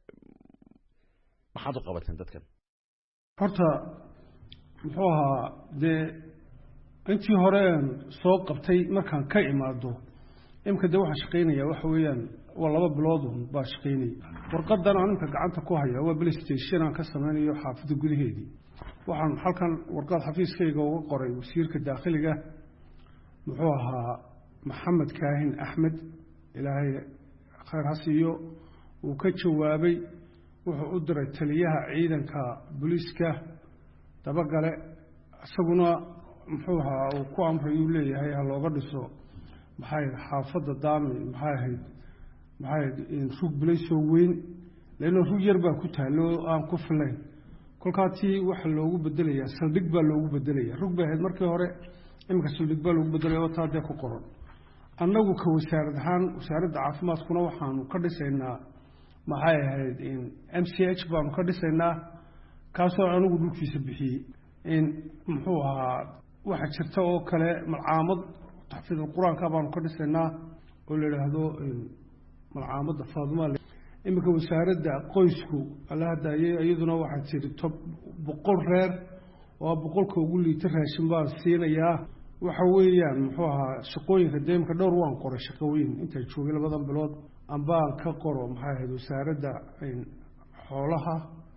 maxaad u qabateen dadkan horta muxuu ahaa dee intii hore soo qabtay markaan ka imaado imka de waxaan shaqaynayaa waxa weeyaan waa laba bilood baa shaqaynaya warqadan aan imka gacanta ku haya waa police station aan ka sameynayo xaafadda gudaheedii waxaan halkan warqad xafiiskayga uga qoray wasiirka dakhliga muxuu ahaa Maxamed Kaahin Axmed ilaahay khayr ha siiyo uu ka jawaabay wuxuu u diray taliyaha ciidanka booliiska dabagale isaguna muxuu ahaa uu ku amray uu leeyahay ha looga dhiso maxay xaafadda daami maxay ahayd maxay ahayd rug bilaysoo weyn leanno rug yar baa ku taalo aan ku filayn kolkaatii waxa loogu bedelayaa saldhig baa loogu bedelaya rug bay ahayd markii hore iminka saldhig baa loogu bedelaya oo taa dee ku qoran annagu ka wasaarad ahaan wasaaradda caafimaadkuna waxaanu ka dhisaynaa maxay ahayd m c h baanu ka dhisaynaa kaasoo anigu dhulkiisa bixiyey in muxuu ahaa waxa jirta oo kale malcaamad taxfiid qur-aanka baanu ka dhisaynaa oo la yidhaahdo malcaamadda faaduma iminka wasaaradda qoysku alla haddaayey iyaduna waxaa tiri tob boqol reer oo boqolka ugu liita raashin baan siinayaa waxa weeyaan muxuu ahaa shaqooyinka dee imika dhowr waan qoray shaqooyin intaa joogay labadan bilood ambaan ka qoro maxay ahayd wasaaradda xoolaha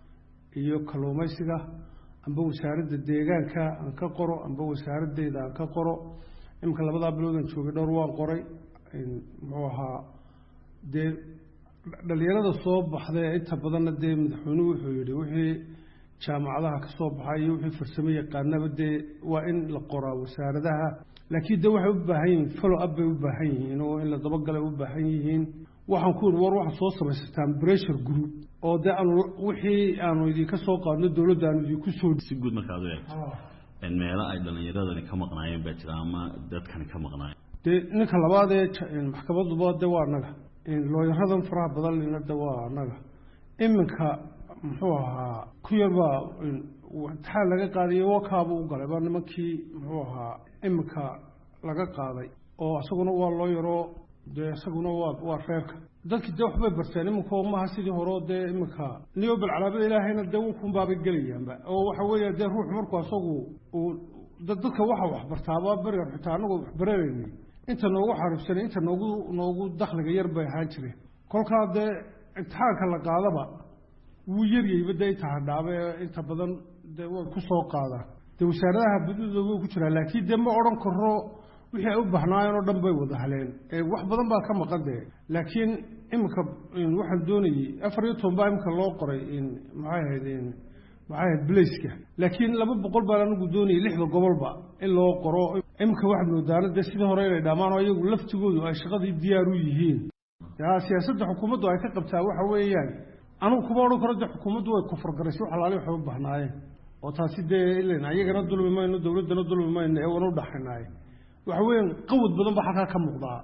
iyo kalluumaysiga amba wasaaradda deegaanka aan ka qoro amba wasaaraddeeda aan ka qoro iminka labadaa biloodan joogay dhowr waan qoray muxuu ahaa dee dhalinyarada soo baxday inta badanna dee madaxweynuhu wuxuu yidhi wixii jaamacadaha ka soo baxay iyo wixii farsamo yaqaanaba dee waa in la qoraa wasaaradaha laakiin de waxay u baahan yihiin follow up bay u baahan yihiin oo in la dabagalay u baahan yihiin waxaan ku yidhi war waxaad soo samaysataan pressure group oo dee aanu wixii aanu idinka soo qaadno dowladda aanu idinku soo si guud markaad u eegto meelo ay dhalinyaradani ka maqnaayeen baa jira ama dadkani ka maqnaayeen dee ninka labaad ee maxkamaduba de waa annaga looyaradan faraha badan linada waa annaga iminka muxuu ahaa ku yarbaa imtixaan laga qaadayo wakaaba u galay baa nimankii muxuu ahaa iminka laga qaaday oo isaguna waa loo yaroo dee isaguna waa waa reerka dadkii dee waxbay barteen iminka maha sidii horeo dee iminka niyo balcalaabada ilaahayna dee wukunbaabay gelayaanba oo waxa weeya dee ruux markuu asagu uu dadka waxa waxbartaaba berigan xitaa anagoo waxbaranaynay inta noogu xariibsanay inta noogu noogu dakhliga yar bay ahaan jireen kolkaa dee imtixaanka la qaadaba wuu yaryayba dee inta hadhaabe inta badan dee way ku soo qaadaan dee wasaaradaha badidooda way ku jiraan laakiin dee ma odhan karo wixii ay u bahnaayeen oo dhan bay wada haleen wax badan baa ka maqan dee laakiin iminka waxaan doonayey afar iyo toban baa iminka loo qoray maxay ahayd maxay ahayd blaceka laakiin laba boqol baan anigu doonayay lixda gobolba in loo qoro iminka waxaad moodaana dee sidii hore inay dhamaan oo iyagu laftigoodu ay shaqadii diyaar u yihiin siyaasadda xukuumaddu ay ka qabtaa waxa weeyaan anigu kuma odhan karo dee xukuumaddu way kufargaraysay wax alaali waxay u bahnaayeen oo taasi dee ilan ayagana dulmi mayno dowladdana dulmi mayno ee wana u dhaxaynaaye waxa weeyaan qawad badan baa halkaa ka muuqdaa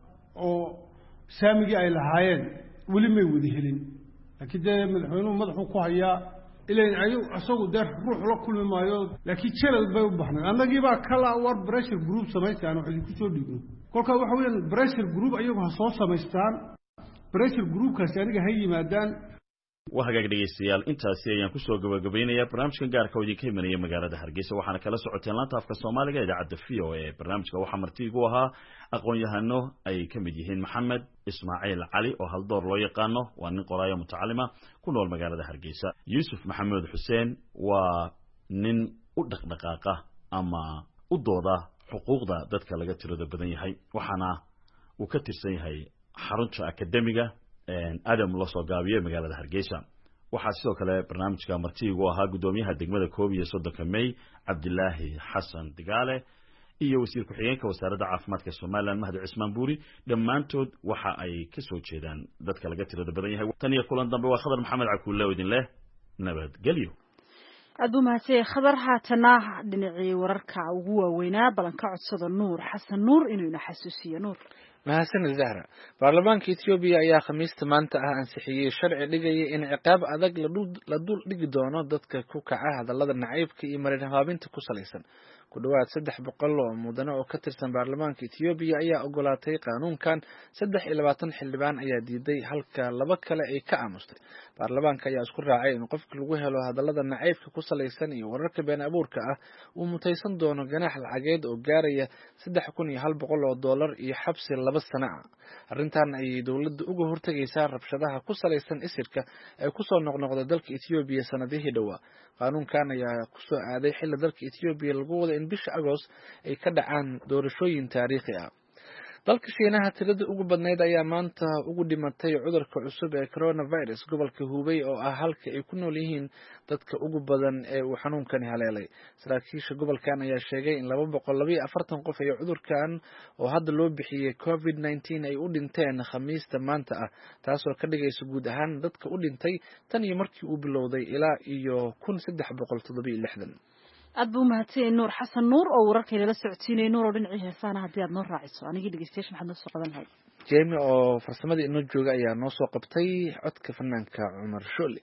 oo saamigii ay lahaayeen weli may wada helin laakiin dee madaxweynuhu madaxuu ku hayaa ilan ay isagu dee ruux la kulmi maayo laakiin jelal bay u bahnayd annagiibaa kala war pressure group samaysta aan wax idinku soo dhiibno kolkaa waxa weeyaan pressure group ayagu ha soo samaystaan pressure groupkaasi aniga ha yimaadaan waa hagaag dhegeystayaal intaasi ayaan kusoo gabagabaynayaa barnaamijkan gaarka oo idinka imanaya magaalada hargeysa waxaana kala socoteen laanta afka soomaaliga idaacadda v o a barnaamijka waxaa martiigu ahaa aqoon-yahano ay ka mid yihiin maxamed ismaaciil cali oo haldoor loo yaqaano waa nin qoraayo mutacalima ku nool magaalada hargeysa yuusuf maxamuud xuseen waa nin u dhaqdhaqaaqa ama u dooda xuquuqda dadka laga tirada badan yahay waxaana uu ka tirsan yahay xarunta akademiga adam loo soo gaabiyo magaalada hargeysa waxaa sidoo kale barnaamijka martiigu ahaa gudoomiyaha degmada koob iyo soddonka may cabdilaahi xasan digaale iyo wasiir ku-xigeenka wasaaradda caafimaadka somalilan mahdi cismaan buuri dhammaantood waxa ay ka soo jeedaan dadka laga tirada badan yahay tan iyo kulan dambe waa khadar maxamed cakuulle oo idin leh nabadgelyo aad buu mahadsanyahay khadar haatana dhinacii wararka ugu waaweynaa balan ka codsada nuur xasan nuur inuu ina xasuusiyo nuur mahadsanid zahra baarlamaanka etoobiya ayaa khamiista maanta ah ansixiyey sharci dhigaya in ciqaab adag la dul dhigi doono dadka ku kaca hadallada nacaybka iyo marin habaabinta ku salaysan ku dhowaad saddex boqol oo mudane oo ka tirsan baarlamaanka etoobiya ayaa ogolaatay qaanuunkan saddex iyo labaatan xildhibaan ayaa diiday halka laba kale ay ka aamustay baarlamaanka ayaa isku raacay in qofka lagu helo hadallada nacaybka ku salaysan iyo wararka been abuurka ah uu mutaysan doono ganaax lacageed oo gaaraya saddex kun iyo hal boqol oo doolar iyo xabsi laba sano ah arrintan ayay dowladda uga hortegaysaa rabshadaha ku salaysan isirka ee kusoo noqnoqda dalka etoobiya sanadihii dhowaa qaanuunkan ayaa kusoo aaday xilli dalka etoobiya lagu wada in bisha agost ay ka dhacaan doorashooyin taariikhi ah dalka shiinaha tirada ugu badnayd ayaa maanta ugu dhimatay cudurka cusub ee coronavirus gobolka Hubei oo ah halka ay ku nool yihiin dadka ugu badan ee uu xanuunkani haleelay. Saraakiisha gobolkan ayaa sheegay in laba boqol laba iyo afartan qof ay cudurkan oo hadda loo bixiyay covid nineteen ay u dhinteen Khamiista maanta ah, taasoo ka dhigaysa guud ahaan dadka u dhintay tan iyo markii uu bilowday ilaa iyo kun saddex boqol toddoba iyo lixdan. aad buu mahadsan nuur xasan nuur oo wararkayna la socodsiinay nuur oo dhinacii heesaana haddii aad noo raaciso anigii dhegeystayaasha maxaad noo soo qaban lahayd Jamie oo farsamadii inoo jooga ayaa noo soo qabtay codka fanaanka Cumar Shooli.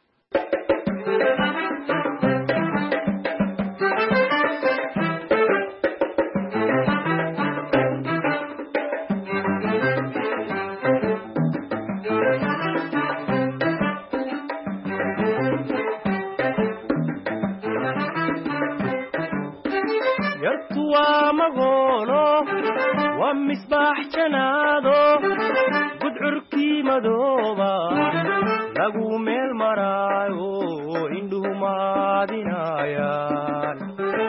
misbaax janaado gudcurkii madooba lagu meel maraayo indhuhu maadinayaan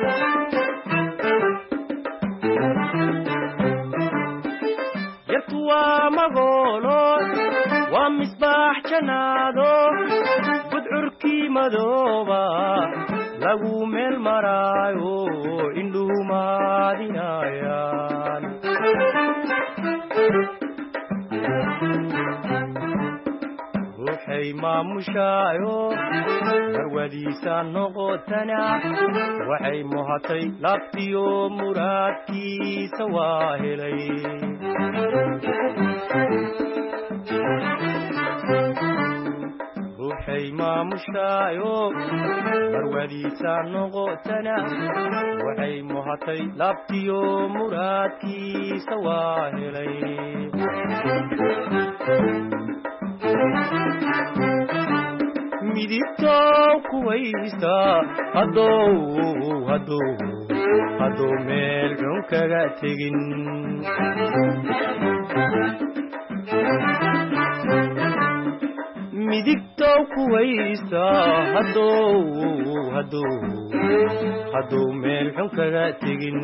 yartu waa magoolo waa misbaax janaado gudcurkii madooba lagu meel maraayo indhuhu maadinayaan ruuxay maamushaayo marwadiisa noqotana waxay muhatay laabtiyo muraadkiisa waa helay ruuxay maamushaayo marwadiisa noqotana waxay muhatay laabtiyo muraadkiisa waa helay midigtow kuwaysta hadow hadow hadow meel xun kaga tegin midigtow kuwaysta hadow hadow hadow meel xun kaga tegin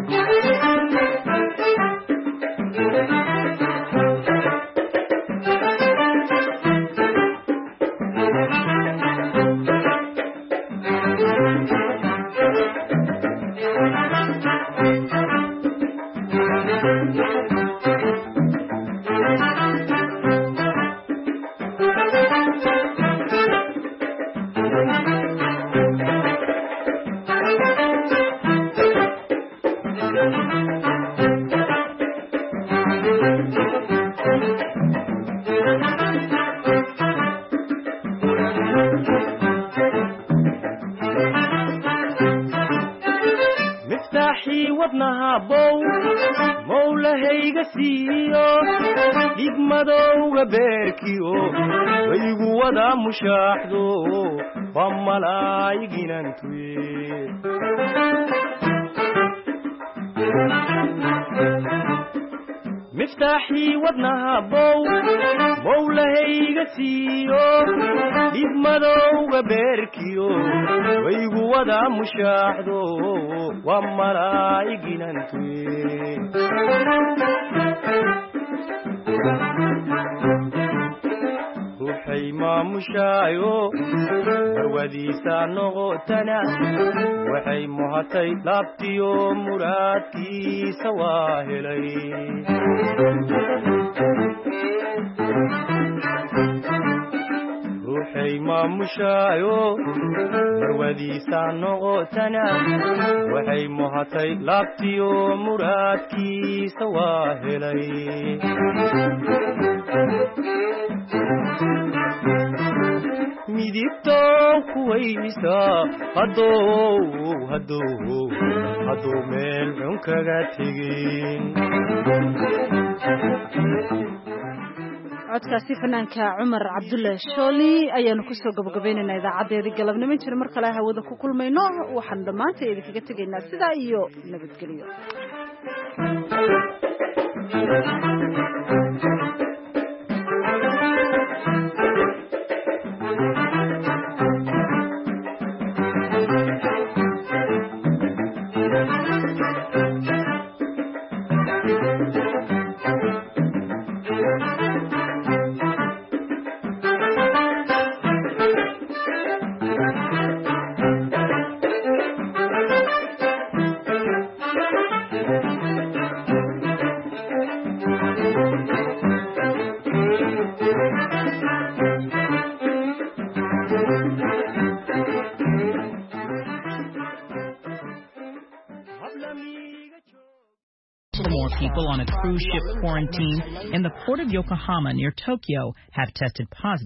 mowlahayga siiyo dhigmadowga beerkiyo waygu wada mushaaxdo waa malaayiginantuye miftaaxii wadnaha bow mowlahayga siiyo dhigmadowga beerkiyo waygu wada mushaaxdo waa malaayiginantuye ruuxay maamushaayo marwadiisa noqotana waxay muhatay laabtiyo muraadkiisa waa helay ruuxay maamushaayo marwadiisa noqotana waxay muhatay laabtiyo muraadkiisa waa helay midigtow kuwaysta hadow hadow hadow meel xun kaga tegin codkaasi fanaanka Cumar Cabdulle Shooli ayaanu ku soo gabagabaynaynaa idaacadeedii galabnimo jir mar kale hawada ku kulmayno waxaan dhamaantii idinkaga tegaynaa sidaa iyo nabadgelyo Thank you. people on a cruise ship quarantine in the port of Yokohama near Tokyo have tested positive.